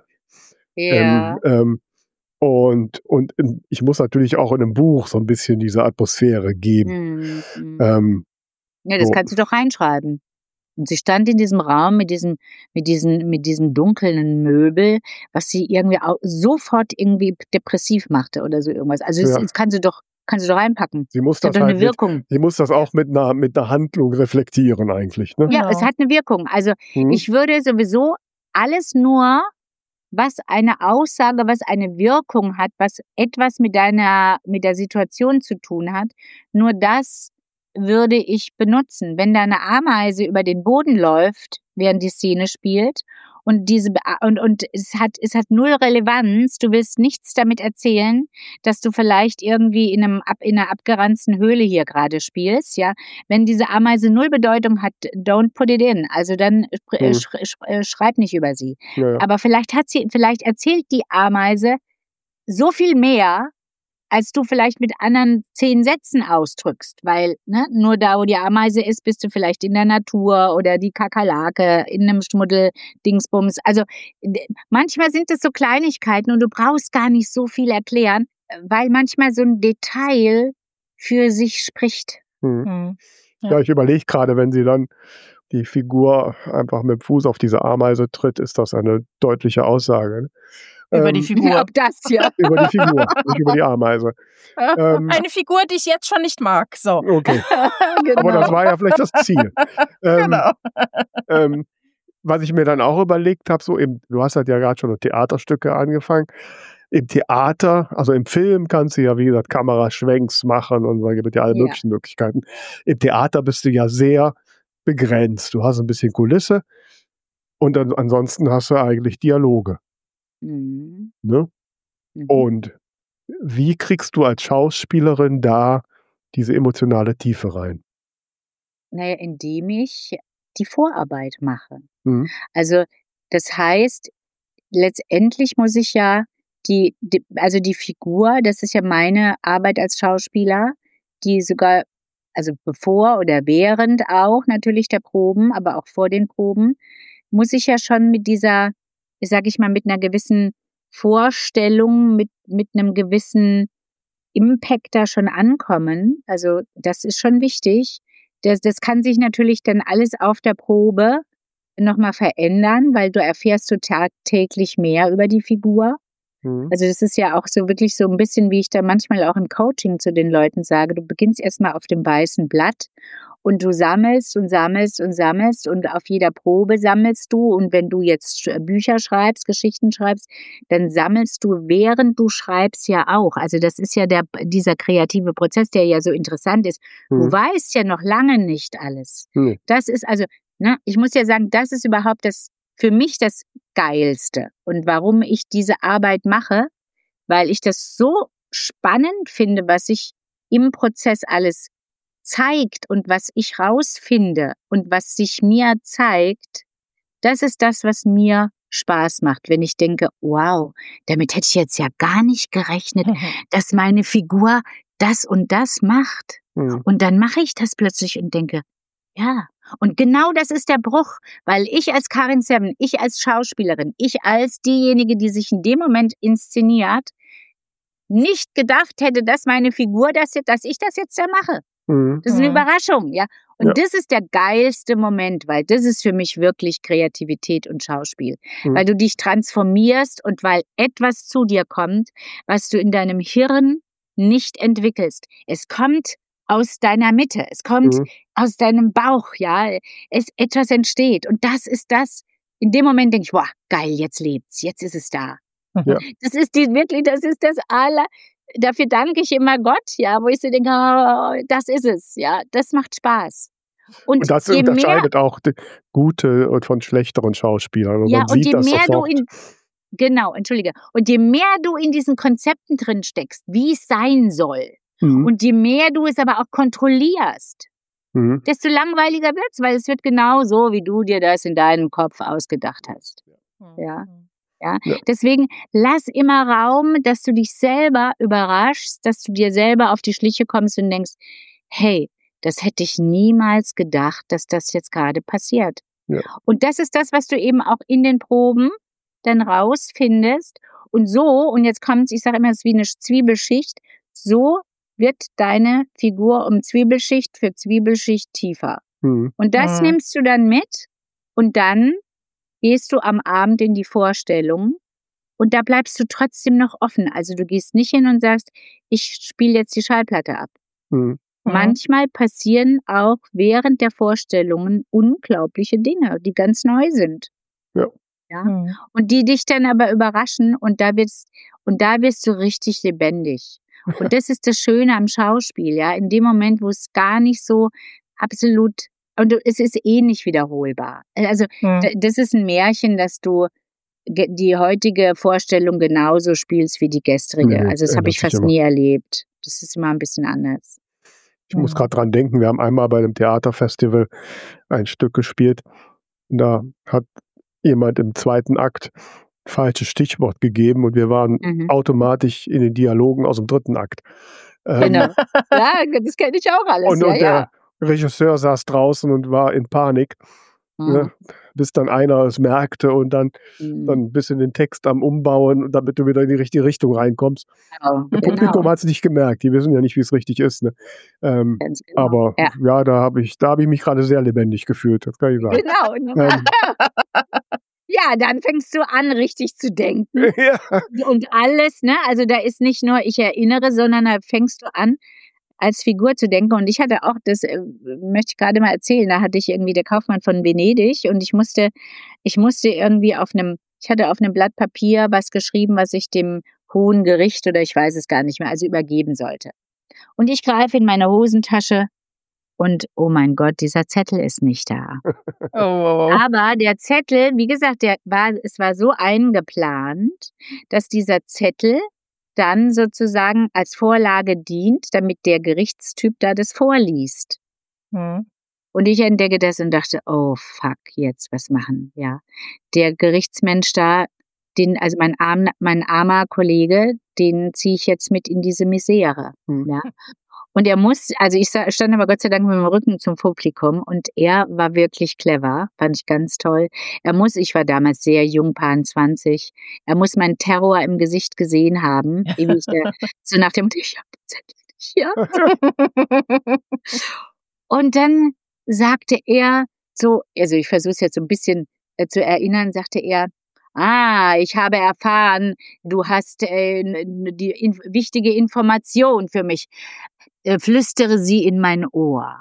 D: Ja.
B: Ähm, ähm, und, und in- ich muss natürlich auch in einem Buch so ein bisschen diese Atmosphäre geben.
D: Hm, hm.
B: Ähm,
D: Ja, das
B: so.
D: kannst du doch reinschreiben. Und sie stand in diesem Raum mit diesem, mit diesen, mit diesen dunklen Möbel, was sie irgendwie auch sofort irgendwie depressiv machte oder so irgendwas. Also das,
B: Ja.
D: das kannst du doch, kannst du doch reinpacken.
B: sie muss
D: Das hat
B: das
D: doch
B: halt
D: eine
B: mit,
D: Wirkung.
B: sie muss das auch mit einer, mit einer Handlung reflektieren eigentlich. Ne?
D: Ja,
A: Genau.
D: es hat eine Wirkung. Also
B: Hm?
D: ich würde sowieso alles nur, was eine Aussage, was eine Wirkung hat, was etwas mit deiner, mit der Situation zu tun hat, nur das würde ich benutzen. Wenn da eine Ameise über den Boden läuft, während die Szene spielt, Und diese und und es hat es hat null Relevanz. Du willst nichts damit erzählen, dass du vielleicht irgendwie in einem ab in einer abgeranzten Höhle hier gerade spielst, ja. Wenn diese Ameise null Bedeutung hat, don't put it in. Also dann äh,
B: Mhm.
D: sch, sch, äh, schreib nicht über sie.
B: Ja, ja.
D: Aber vielleicht hat sie, vielleicht erzählt die Ameise so viel mehr, als du vielleicht mit anderen zehn Sätzen ausdrückst, weil ne, nur da, wo die Ameise ist, bist du vielleicht in der Natur oder die Kakerlake in einem Schmuddel-Dingsbums. Also d- manchmal sind es so Kleinigkeiten und du brauchst gar nicht so viel erklären, äh, weil manchmal so ein Detail für sich spricht.
B: Mhm.
A: Mhm.
B: Ja,
A: Ja.
B: ich überlege gerade, wenn sie dann die Figur einfach mit dem Fuß auf diese Ameise tritt, ist das eine deutliche Aussage. Ne?
A: Über die
B: Ähm,
A: Figur.
D: Ob das ja.
B: über die Figur, nicht über die Ameise. Ähm,
A: Eine Figur, die ich jetzt schon nicht mag. So.
B: okay, aber das
D: Genau.
B: war ja vielleicht das Ziel. Ähm,
A: Genau.
B: ähm, was ich mir dann auch überlegt habe, so im, du hast halt ja gerade schon mit Theaterstücke angefangen. Im Theater, also im Film kannst du ja, wie gesagt, Kameraschwenks machen und da gibt es ja alle
D: Ja.
B: möglichen Möglichkeiten. Im Theater bist du ja sehr begrenzt. Du hast ein bisschen Kulisse und dann, ansonsten hast du eigentlich Dialoge.
D: Mhm.
B: Ne?
D: Mhm.
B: Und wie kriegst du als Schauspielerin da diese emotionale Tiefe rein?
D: Naja, indem ich die Vorarbeit mache.
B: Mhm.
D: Also das heißt, letztendlich muss ich ja die, die, also die Figur, das ist ja meine Arbeit als Schauspieler, die sogar, also bevor oder während auch natürlich der Proben, aber auch vor den Proben, muss ich ja schon mit dieser, sag ich mal, mit einer gewissen Vorstellung, mit, mit einem gewissen Impact da schon ankommen. Also das ist schon wichtig. Das, das kann sich natürlich dann alles auf der Probe nochmal verändern, weil du erfährst so tagtäglich mehr über die Figur.
B: Mhm.
D: Also das ist ja auch so wirklich so ein bisschen, wie ich da manchmal auch im Coaching zu den Leuten sage, du beginnst erstmal auf dem weißen Blatt und du sammelst und sammelst und sammelst und auf jeder Probe sammelst du und wenn du jetzt Sch- Bücher schreibst, Geschichten schreibst, dann sammelst du, während du schreibst ja auch. Also das ist ja der, dieser kreative Prozess, der ja so interessant ist. Du
B: Mhm.
D: weißt ja noch lange nicht alles.
B: Nee.
D: Das ist also, ne, ich muss ja sagen, das ist überhaupt das, für mich das Geilste. Und warum ich diese Arbeit mache, weil ich das so spannend finde, was sich im Prozess alles zeigt und was ich rausfinde und was sich mir zeigt, das ist das, was mir Spaß macht, wenn ich denke, wow, damit hätte ich jetzt ja gar nicht gerechnet, dass meine Figur das und das macht.
B: Mhm.
D: Und dann mache ich das plötzlich und denke, ja, und genau das ist der Bruch, weil ich als Karin Seven, ich als Schauspielerin, ich als diejenige, die sich in dem Moment inszeniert, nicht gedacht hätte, dass meine Figur das jetzt, dass ich das jetzt ja mache.
B: Mhm.
D: Das ist eine
A: Mhm.
D: Überraschung, ja. Und
B: Ja.
D: das ist der geilste Moment, weil das ist für mich wirklich Kreativität und Schauspiel.
B: Mhm.
D: Weil du dich transformierst und weil etwas zu dir kommt, was du in deinem Hirn nicht entwickelst. Es kommt aus deiner Mitte, es kommt
B: Mhm.
D: aus deinem Bauch, ja. Es etwas entsteht. Und das ist das. In dem Moment denke ich, boah, geil, jetzt lebt's, jetzt ist es da.
B: Ja.
D: Das ist die wirklich, das ist das aller. Dafür danke ich immer Gott, ja, wo ich so denke, oh, das ist es, ja, das macht Spaß. Und,
B: Und das
D: je mehr,
B: unterscheidet auch die gute und von schlechteren Schauspielern. Und
D: ja,
B: man
D: und
B: sieht
D: je
B: das
D: mehr du
B: sofort.
D: in, genau, entschuldige, und je mehr du in diesen Konzepten drin steckst, wie es sein soll,
B: Mhm.
D: und je mehr du es aber auch kontrollierst,
B: Mhm.
D: desto langweiliger wird's, weil es wird genau so, wie du dir das in deinem Kopf ausgedacht hast. Ja. Ja,
B: Ja.
D: deswegen lass immer Raum, dass du dich selber überraschst, dass du dir selber auf die Schliche kommst und denkst, hey, das hätte ich niemals gedacht, dass das jetzt gerade passiert.
B: Ja.
D: Und das ist das, was du eben auch in den Proben dann rausfindest. Und so, und jetzt kommt's, ich sage immer, es ist wie eine Zwiebelschicht, so wird deine Figur um Zwiebelschicht für Zwiebelschicht tiefer.
B: Mhm.
D: Und das
A: Mhm.
D: nimmst du dann mit und dann gehst du am Abend in die Vorstellung und da bleibst du trotzdem noch offen. Also du gehst nicht hin und sagst, ich spiele jetzt die Schallplatte ab.
B: Mhm.
A: Mhm.
D: Manchmal passieren auch während der Vorstellungen unglaubliche Dinge, die ganz neu sind.
B: Ja.
D: Ja?
A: Mhm.
D: Und die dich dann aber überraschen und da wirst, und da wirst du richtig lebendig. Und das ist das Schöne am Schauspiel, ja. In dem Moment, wo es gar nicht so absolut und du, es ist eh nicht wiederholbar. Also
A: Hm.
D: d- das ist ein Märchen, dass du ge- die heutige Vorstellung genauso spielst wie die gestrige.
B: Nee, nee,
D: Also das habe
B: ändert
D: ich
B: sich
D: fast
B: immer.
D: nie erlebt. Das ist immer ein bisschen anders.
B: Ich muss
A: Hm.
B: gerade dran denken, wir haben einmal bei einem Theaterfestival ein Stück gespielt. Da hat jemand im zweiten Akt falsches Stichwort gegeben und wir waren
D: Mhm.
B: automatisch in den Dialogen aus dem dritten Akt. Ähm,
D: Genau. Ja, das kenne ich auch alles.
B: und,
D: Ja,
B: und
D: ja.
B: der Regisseur saß draußen und war in Panik,
D: Mhm.
B: ne, bis dann einer es merkte und dann,
D: Mhm.
B: dann ein bisschen den Text am Umbauen, damit du wieder in die richtige Richtung reinkommst.
D: Genau.
B: Das Publikum
D: Genau.
B: hat es nicht gemerkt, die wissen ja nicht, wie es richtig ist. Ne? Ähm,
D: Ganz genau.
B: aber
D: Ja.
B: ja, da habe ich, da habe ich mich gerade sehr lebendig gefühlt, das kann ich sagen.
D: Genau.
B: Ähm,
D: Ja, dann fängst du an, richtig zu denken
B: ja.
D: und alles, ne? Also da ist nicht nur ich erinnere, sondern da fängst du an, als Figur zu denken. Und ich hatte auch, das äh, möchte ich gerade mal erzählen, da hatte ich irgendwie der Kaufmann von Venedig und ich musste, ich musste irgendwie auf einem, ich hatte auf einem Blatt Papier was geschrieben, was ich dem Hohen Gericht oder ich weiß es gar nicht mehr, also übergeben sollte. Und ich greife in meine Hosentasche und oh mein Gott, dieser Zettel ist nicht da.
A: Oh, oh, oh.
D: Aber der Zettel, wie gesagt, der war, es war so eingeplant, dass dieser Zettel dann sozusagen als Vorlage dient, damit der Gerichtstyp da das vorliest.
A: Hm.
D: Und ich entdecke das und dachte, oh fuck, jetzt was machen, ja. Der Gerichtsmensch da, den, also mein, arm, mein armer Kollege, den ziehe ich jetzt mit in diese Misere,
B: Hm.
D: ja. Und er muss, also ich sa- stand aber Gott sei Dank mit dem Rücken zum Publikum und er war wirklich clever, fand ich ganz toll. Er muss, ich war damals sehr jung, paar zwanzig, er muss meinen Terror im Gesicht gesehen haben, wie ich da, so nach dem Motto, ich hab den Zettel nicht, ja. Und dann sagte er so, also ich versuche es jetzt so ein bisschen äh, zu erinnern, sagte er, ah, ich habe erfahren, du hast äh, n- n- die in, wichtige Information für mich. Äh, flüstere sie in mein Ohr.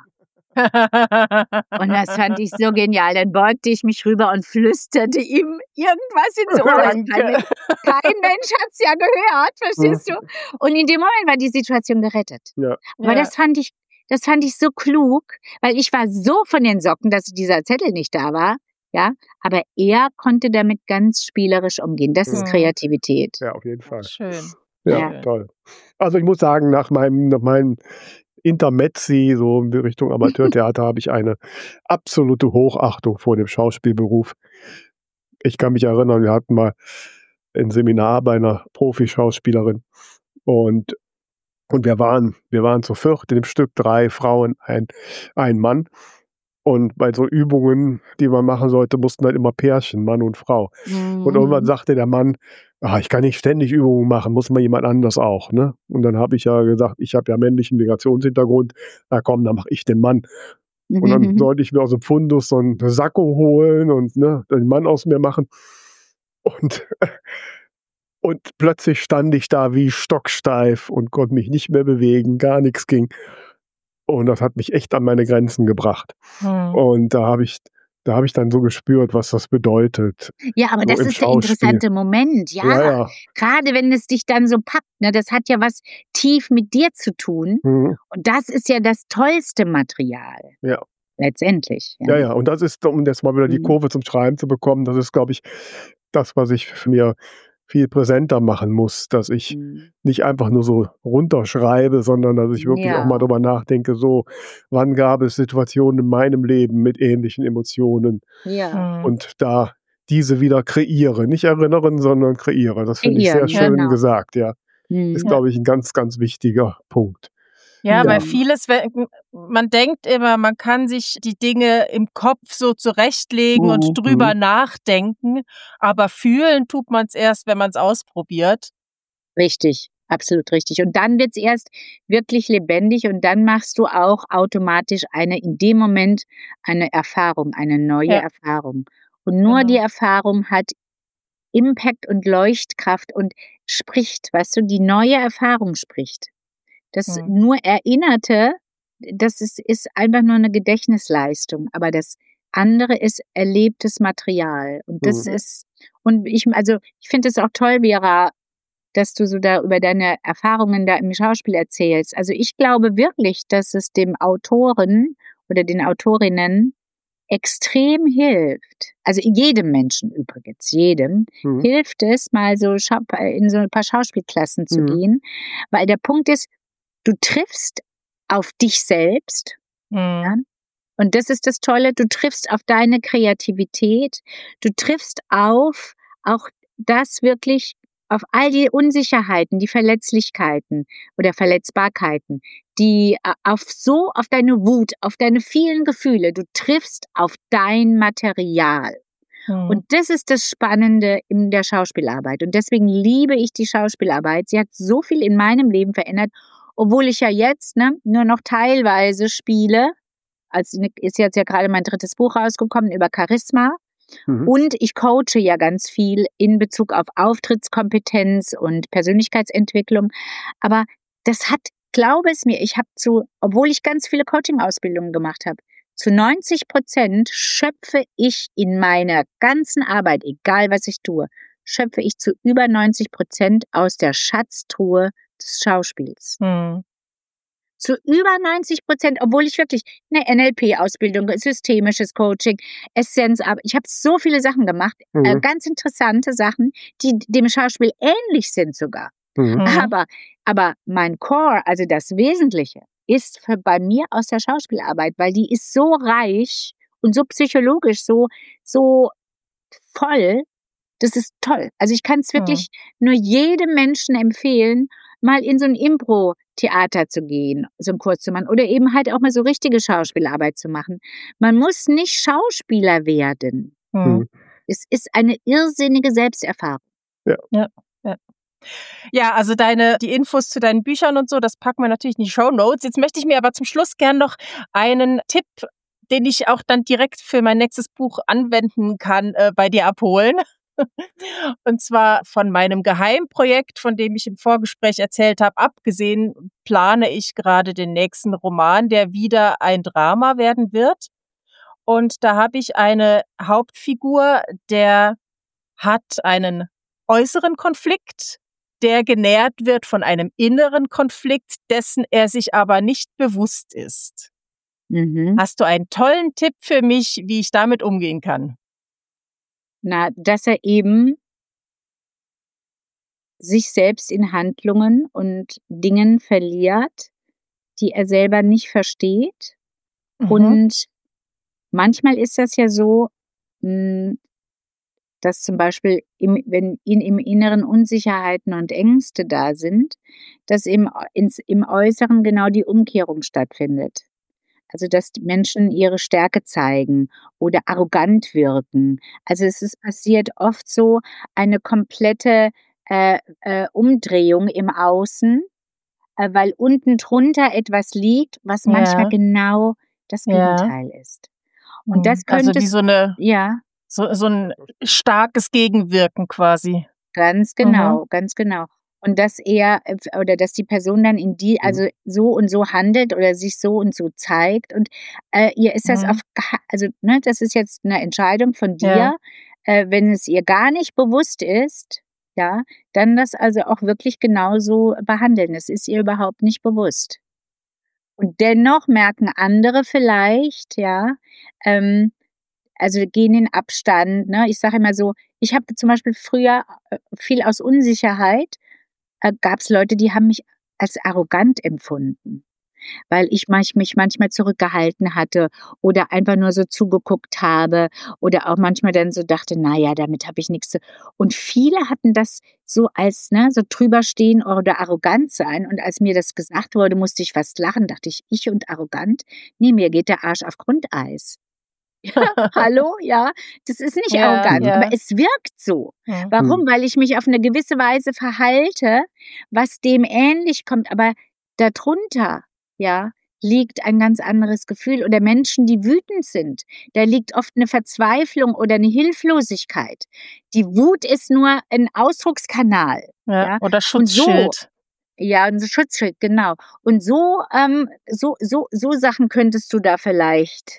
D: Und das fand ich so genial. Dann beugte ich mich rüber und flüsterte ihm irgendwas ins Ohr.
A: Danke.
D: Kein, Mensch- kein Mensch hat's ja gehört, verstehst du? Und in dem Moment war die Situation gerettet.
B: Ja.
D: Aber
A: Ja.
D: das fand ich, das fand ich so klug, weil ich war so von den Socken, dass dieser Zettel nicht da war. Ja, aber er konnte damit ganz spielerisch umgehen. Das ist
A: Mhm.
D: Kreativität.
B: Ja, auf jeden Fall.
A: Schön.
B: Ja,
D: Ja.
B: toll. Also ich muss sagen, nach meinem, nach meinem Intermezzi, so in Richtung Amateurtheater, habe ich eine absolute Hochachtung vor dem Schauspielberuf. Ich kann mich erinnern, wir hatten mal ein Seminar bei einer Profischauspielerin und, und wir waren, wir waren zu viert in dem Stück, drei Frauen, ein, ein Mann. Und bei so Übungen, die man machen sollte, mussten halt immer Pärchen, Mann und Frau. Und irgendwann
D: Mhm.
B: sagte der Mann, ah, ich kann nicht ständig Übungen machen, muss mal jemand anders auch. Ne? Und dann habe ich ja gesagt, ich habe ja männlichen Migrationshintergrund, na komm, dann mache ich den Mann. Und dann
D: Mhm.
B: sollte ich mir aus dem Fundus so einen Sakko holen und ne, den Mann aus mir machen. Und, und plötzlich stand ich da wie stocksteif und konnte mich nicht mehr bewegen, gar nichts ging. Und das hat mich echt an meine Grenzen gebracht.
A: Hm.
B: Und da habe ich, da habe ich dann so gespürt, was das bedeutet.
D: Ja, aber
B: So
D: das
B: im
D: ist der
B: Schauspiel.
D: interessante Moment, ja.
B: Ja, ja.
D: Gerade wenn es dich dann so packt, ne, das hat ja was tief mit dir zu tun.
B: Mhm.
D: Und das ist ja das tollste Material.
B: Ja.
D: Letztendlich.
B: Ja, ja. Und das ist, um jetzt mal wieder die
D: Mhm.
B: Kurve zum Schreiben zu bekommen, das ist, glaube ich, das, was ich mir viel präsenter machen muss, dass ich
D: Mhm.
B: nicht einfach nur so runterschreibe, sondern dass ich wirklich
D: Ja.
B: auch mal drüber nachdenke, so, wann gab es Situationen in meinem Leben mit ähnlichen Emotionen
D: Ja.
A: Hm.
B: und da diese wieder kreiere. Nicht erinnern, sondern kreiere. Das finde ich sehr
D: Kreieren,
B: schön
D: genau.
B: gesagt, ja. Ist,
D: Mhm.
A: Ja.
B: glaube ich, ein ganz, ganz wichtiger Punkt.
A: Ja,
B: Ja.
A: weil vieles, wenn- man denkt immer, man kann sich die Dinge im Kopf so zurechtlegen
B: Mhm,
A: und drüber
B: mhm.
A: nachdenken, aber fühlen tut man es erst, wenn man es ausprobiert.
D: Richtig, absolut richtig. Und dann wird's erst wirklich lebendig und dann machst du auch automatisch eine, in dem Moment eine Erfahrung, eine neue
A: Ja.
D: Erfahrung. Und nur die
A: Genau.
D: Erfahrung hat Impact und Leuchtkraft und spricht, weißt du, die neue Erfahrung spricht. Das
A: Hm.
D: nur Erinnerte, das ist, ist einfach nur eine Gedächtnisleistung, aber das andere ist erlebtes Material. Und das
B: Mhm.
D: ist, und ich, also ich finde es auch toll, Vera, dass du so da über deine Erfahrungen da im Schauspiel erzählst. Also ich glaube wirklich, dass es dem Autoren oder den Autorinnen extrem hilft, also jedem Menschen übrigens, jedem,
B: Mhm.
D: hilft es, mal so Schau- in so ein paar Schauspielklassen zu
B: Mhm.
D: gehen, weil der Punkt ist, du triffst auf dich selbst,
A: Mhm.
D: ja, und das ist das Tolle, du triffst auf deine Kreativität, du triffst auf auch das wirklich, auf all die Unsicherheiten, die Verletzlichkeiten oder Verletzbarkeiten, die äh, auf so, auf deine Wut, auf deine vielen Gefühle, du triffst auf dein Material.
A: Mhm.
D: Und das ist das Spannende in der Schauspielarbeit. Und deswegen liebe ich die Schauspielarbeit. Sie hat so viel in meinem Leben verändert, obwohl ich ja jetzt ne, nur noch teilweise spiele. Also ist jetzt ja gerade mein drittes Buch rausgekommen über Charisma.
B: Mhm.
D: Und ich coache ja ganz viel in Bezug auf Auftrittskompetenz und Persönlichkeitsentwicklung. Aber das hat, glaube es mir, ich habe zu, obwohl ich ganz viele Coaching-Ausbildungen gemacht habe, zu neunzig Prozent schöpfe ich in meiner ganzen Arbeit, egal was ich tue, schöpfe ich zu über neunzig Prozent aus der Schatztruhe des Schauspiels.
A: Mhm.
D: Zu über neunzig Prozent, obwohl ich wirklich eine N L P-Ausbildung, systemisches Coaching, Essenz, aber ich habe so viele Sachen gemacht,
B: Mhm.
D: äh, ganz interessante Sachen, die dem Schauspiel ähnlich sind sogar.
B: Mhm.
A: Mhm.
D: Aber, aber mein Core, also das Wesentliche, ist für, bei mir aus der Schauspielarbeit, weil die ist so reich und so psychologisch, so, so voll. Das ist toll. Also ich kann es
A: Mhm.
D: wirklich nur jedem Menschen empfehlen, mal in so ein Impro-Theater zu gehen, so einen Kurs zu machen oder eben halt auch mal so richtige Schauspielarbeit zu machen. Man muss nicht Schauspieler werden.
A: Mhm.
D: Es ist eine irrsinnige Selbsterfahrung.
A: Ja, ja. Ja, also deine, die Infos zu deinen Büchern und so, das packen wir natürlich in die Shownotes. Jetzt möchte ich mir aber zum Schluss gern noch einen Tipp, den ich auch dann direkt für mein nächstes Buch anwenden kann, äh, bei dir abholen. Und zwar von meinem Geheimprojekt, von dem ich im Vorgespräch erzählt habe. Abgesehen plane ich gerade den nächsten Roman, der wieder ein Drama werden wird. Und da habe ich eine Hauptfigur, der hat einen äußeren Konflikt, der genährt wird von einem inneren Konflikt, dessen er sich aber nicht bewusst ist.
D: Mhm.
A: Hast du einen tollen Tipp für mich, wie ich damit umgehen kann?
D: Na, dass er eben sich selbst in Handlungen und Dingen verliert, die er selber nicht versteht.
A: Mhm.
D: Und manchmal ist das ja so, mh, dass zum Beispiel, im, wenn in, im Inneren Unsicherheiten und Ängste da sind, dass im, ins, im Äußeren genau die Umkehrung stattfindet. Also dass die Menschen ihre Stärke zeigen oder arrogant wirken. Also es ist passiert oft so eine komplette äh, äh, Umdrehung im Außen, äh, weil unten drunter etwas liegt, was manchmal
A: Ja,
D: genau das
A: ja.
D: Gegenteil ist. Und das
A: Mhm. Also
D: könnte
A: wie
D: es,
A: so eine,
D: ja,
A: so, so ein starkes Gegenwirken quasi.
D: ganz
A: Mhm.
D: genau, ganz genau. Und dass er äh, oder dass die Person dann in die,
B: Mhm.
D: also so und so handelt oder sich so und so zeigt. Und äh, ihr ist das
A: Mhm.
D: auf, geha- also ne, das ist jetzt eine Entscheidung von
A: Ja.
D: dir. Äh, wenn es ihr gar nicht bewusst ist, ja, dann das also auch wirklich genauso behandeln. Es ist ihr überhaupt nicht bewusst. Und dennoch merken andere vielleicht, ja, ähm, also gehen in Abstand. Ne? Ich sage immer so, ich habe zum Beispiel früher äh, viel aus Unsicherheit, äh, gab es Leute, die haben mich als arrogant empfunden, weil ich mich, mich manchmal zurückgehalten hatte oder einfach nur so zugeguckt habe oder auch manchmal dann so dachte, naja, damit habe ich nichts zu. Und viele hatten das so als, ne, so drüber stehen oder arrogant sein. Und als mir das gesagt wurde, musste ich fast lachen, dachte ich, ich und arrogant? Nee, mir geht der Arsch auf Grundeis. Ja, hallo, ja, das ist nicht
A: Ja,
D: arrogant, aber
A: ja.
D: es wirkt so.
A: Mhm.
D: Warum? Weil ich mich auf eine gewisse Weise verhalte, was dem ähnlich kommt, aber darunter, ja, liegt ein ganz anderes Gefühl. Oder Menschen, die wütend sind, da liegt oft eine Verzweiflung oder eine Hilflosigkeit. Die Wut ist nur ein Ausdruckskanal,
A: Ja.
D: ja,
A: Oder
D: und so,
A: Schutzschild.
D: ja, ein Schutzschild, genau. Und so, ähm, so, so, so Sachen könntest du da vielleicht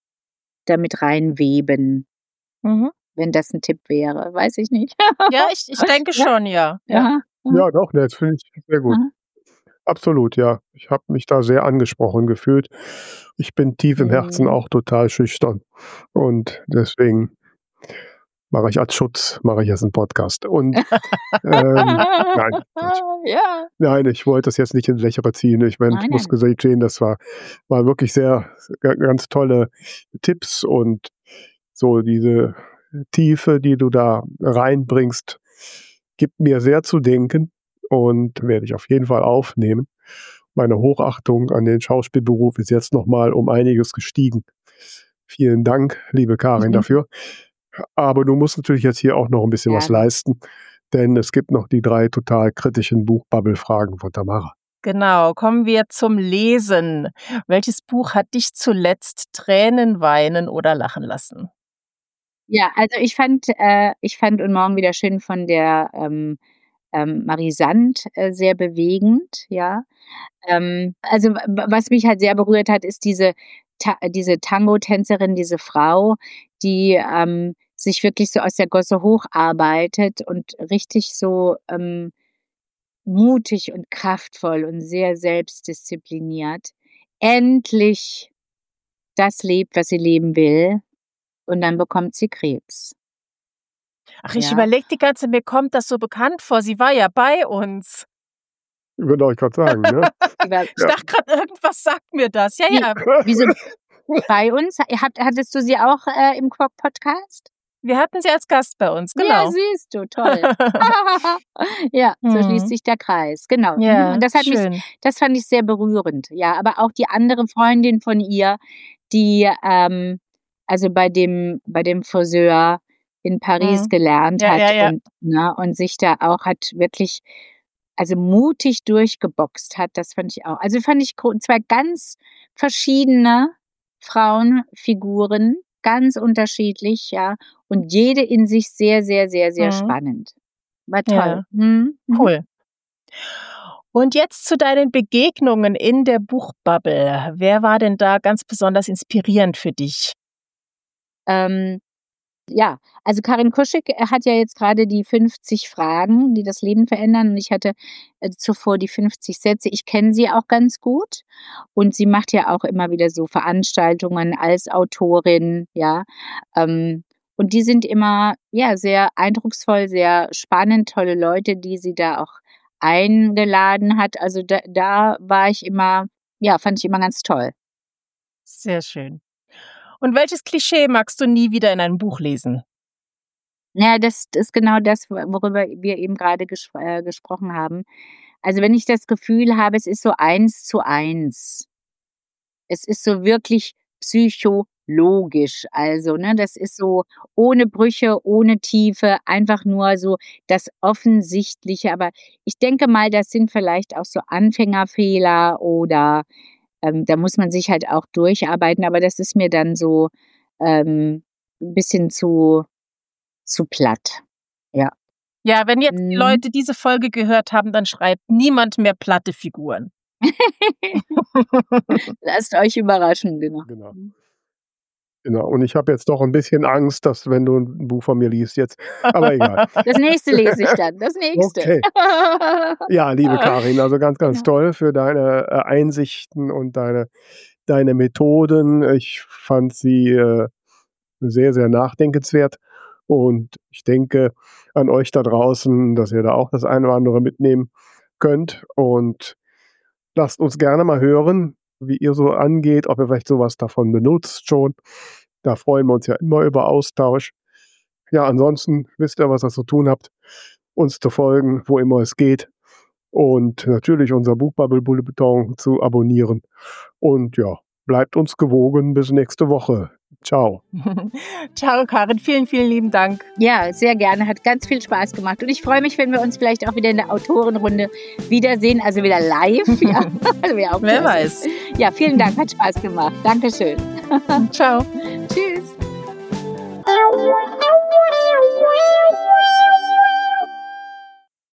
D: damit reinweben,
A: Mhm.
D: wenn das ein Tipp wäre, weiß ich nicht.
A: Ja, ich, ich denke
D: Ja,
A: schon, ja. Ja.
D: ja,
B: Ja, doch, ne, das finde ich sehr gut.
D: aha.
B: Absolut, ja. Ich habe mich da sehr angesprochen gefühlt. Ich bin tief im Herzen
D: Mhm.
B: auch total schüchtern und deswegen mache ich als Schutz mache ich jetzt 'n Podcast und, ähm nein, Quatsch.
D: Ja.
B: Nein, ich wollte das jetzt nicht ins Lächere ziehen. Ich meine,
D: Nein,
B: ich muss
D: nein.
B: gestehen, das war war wirklich sehr ga ganz tolle Tipps und so diese Tiefe, die du da reinbringst, gibt mir sehr zu denken und werde ich auf jeden Fall aufnehmen. Meine Hochachtung an den Schauspielberuf ist jetzt noch mal um einiges gestiegen. Vielen Dank, liebe Karin, dafür. Aber du musst natürlich jetzt hier auch noch 'n bisschen was
D: Gerne.
B: leisten, denn es gibt noch die drei total kritischen Buchbubble-Fragen von Tamara.
A: Genau, kommen wir zum Lesen. Welches Buch hat dich zuletzt Tränen weinen oder lachen lassen?
D: Ja, also ich fand äh, ich fand „Und morgen wieder schön" von der, ähm, ähm, Marie Sand, äh, sehr bewegend, ja. Ähm, also w w was mich halt sehr berührt hat, ist diese Ta diese Tango-Tänzerin, diese Frau, die, ähm, sich wirklich so aus der Gosse hocharbeitet und richtig so, ähm, mutig und kraftvoll und sehr selbstdiszipliniert endlich das lebt, was sie leben will, und dann bekommt sie Krebs.
A: Ach, ich
D: Ja.
A: überlege die ganze mir kommt das so bekannt vor. Sie war ja bei uns.
B: Genau, ich grad sagen, ne?
D: Die war
A: Ich
B: Ja.
A: dachte grad, irgendwas sagt mir das. Ja,
D: Wie
A: ja.
D: wieso bei uns? Hat hattest du sie auch, äh, im Quok Podcast?
A: Wir hatten sie als Gast bei uns,
D: Ja,
A: genau.
D: siehst du, toll. Ja, so schließt
A: Mhm.
D: sich der Kreis, genau. Mhm,
A: Ja,
D: und das hat mich
A: schön.
D: das fand ich sehr berührend, ja. Aber auch die andere Freundin von ihr, die, ähm, also bei dem bei dem Friseur in Paris
A: Mhm.
D: gelernt
A: Ja,
D: hat
A: ja, ja.
D: und ne, und sich da auch hat wirklich also mutig durchgeboxt hat, das fand ich auch. Also fand ich gro zwei ganz verschiedene Frauenfiguren, ganz unterschiedlich, ja, und jede in sich sehr, sehr, sehr, sehr
A: Mhm.
D: spannend. War toll.
A: Ja,
D: Mhm, mhm.
A: cool. Und jetzt zu deinen Begegnungen in der Buchbubble. Wer war denn da ganz besonders inspirierend für dich?
D: Ähm, ja, also Karin Kuschig äh, hat ja jetzt grade die fünfzig Fragen, die das Leben verändern, und ich hatte, äh, zuvor die fünfzig Sätze. Ich kenne sie auch ganz gut und sie macht ja auch immer wieder so Veranstaltungen als Autorin, ja. Ähm, und die sind immer, ja, sehr eindrucksvoll, sehr spannend, tolle Leute, die sie da auch eingeladen hat. Also da da war ich immer ja, fand ich immer ganz toll.
A: Sehr schön. Und welches Klischee magst du nie wieder in einem Buch lesen?
D: Na ja, das ist genau das, wo worüber wir eben grade gesch äh, gesprochen haben. Also, wenn ich das Gefühl habe, es ist so eins zu eins. Es ist so wirklich psychologisch. Also, ne, das ist so ohne Brüche, ohne Tiefe, einfach nur so das Offensichtliche. Aber ich denke mal, das sind vielleicht auch so Anfängerfehler oder, ähm, da muss man sich halt auch durcharbeiten, aber das ist mir dann so, ähm, 'n bisschen zu zu platt. Ja.
A: Ja, wenn jetzt die
D: Mhm.
A: Leute diese Folge gehört haben, dann schreibt niemand mehr platte Figuren.
D: Lasst euch überraschen, genau.
B: Genau.
D: Mhm.
B: Genau. Und ich habe jetzt doch 'n bisschen Angst, dass wenn du 'n Buch von mir liest jetzt aber egal.
D: Das nächste lese ich dann, das nächste.
B: Okay. Ja, liebe Karin, also ganz, ganz
D: Ja.
B: toll für deine, äh, Einsichten und deine deine Methoden. Ich fand sie, äh, sehr, sehr nachdenkenswert und ich denke an euch da draußen, dass ihr da auch das eine oder andere mitnehmen könnt und lasst uns gerne mal hören, wie ihr so angeht, ob ihr vielleicht so was davon benutzt schon. Da freuen wir uns ja immer über Austausch. Ja, ansonsten wisst ihr, was ihr zu tun habt, uns zu folgen, wo immer es geht und natürlich unser Buchbubble-Bulletin zu abonnieren. Und ja, bleibt uns gewogen bis nächste Woche. Tschau.
A: Tschau, Karin. Vielen, vielen lieben Dank.
D: Ja, sehr gerne. Hat ganz viel Spaß gemacht. Und ich freue mich, wenn wir uns vielleicht auch wieder in der Autorenrunde wiedersehen, also wieder live. Ja, wäre auch
A: Wer
D: klasse.
A: weiß.
D: Ja, vielen Dank, hat Spaß gemacht. Dankeschön.
A: Tschau.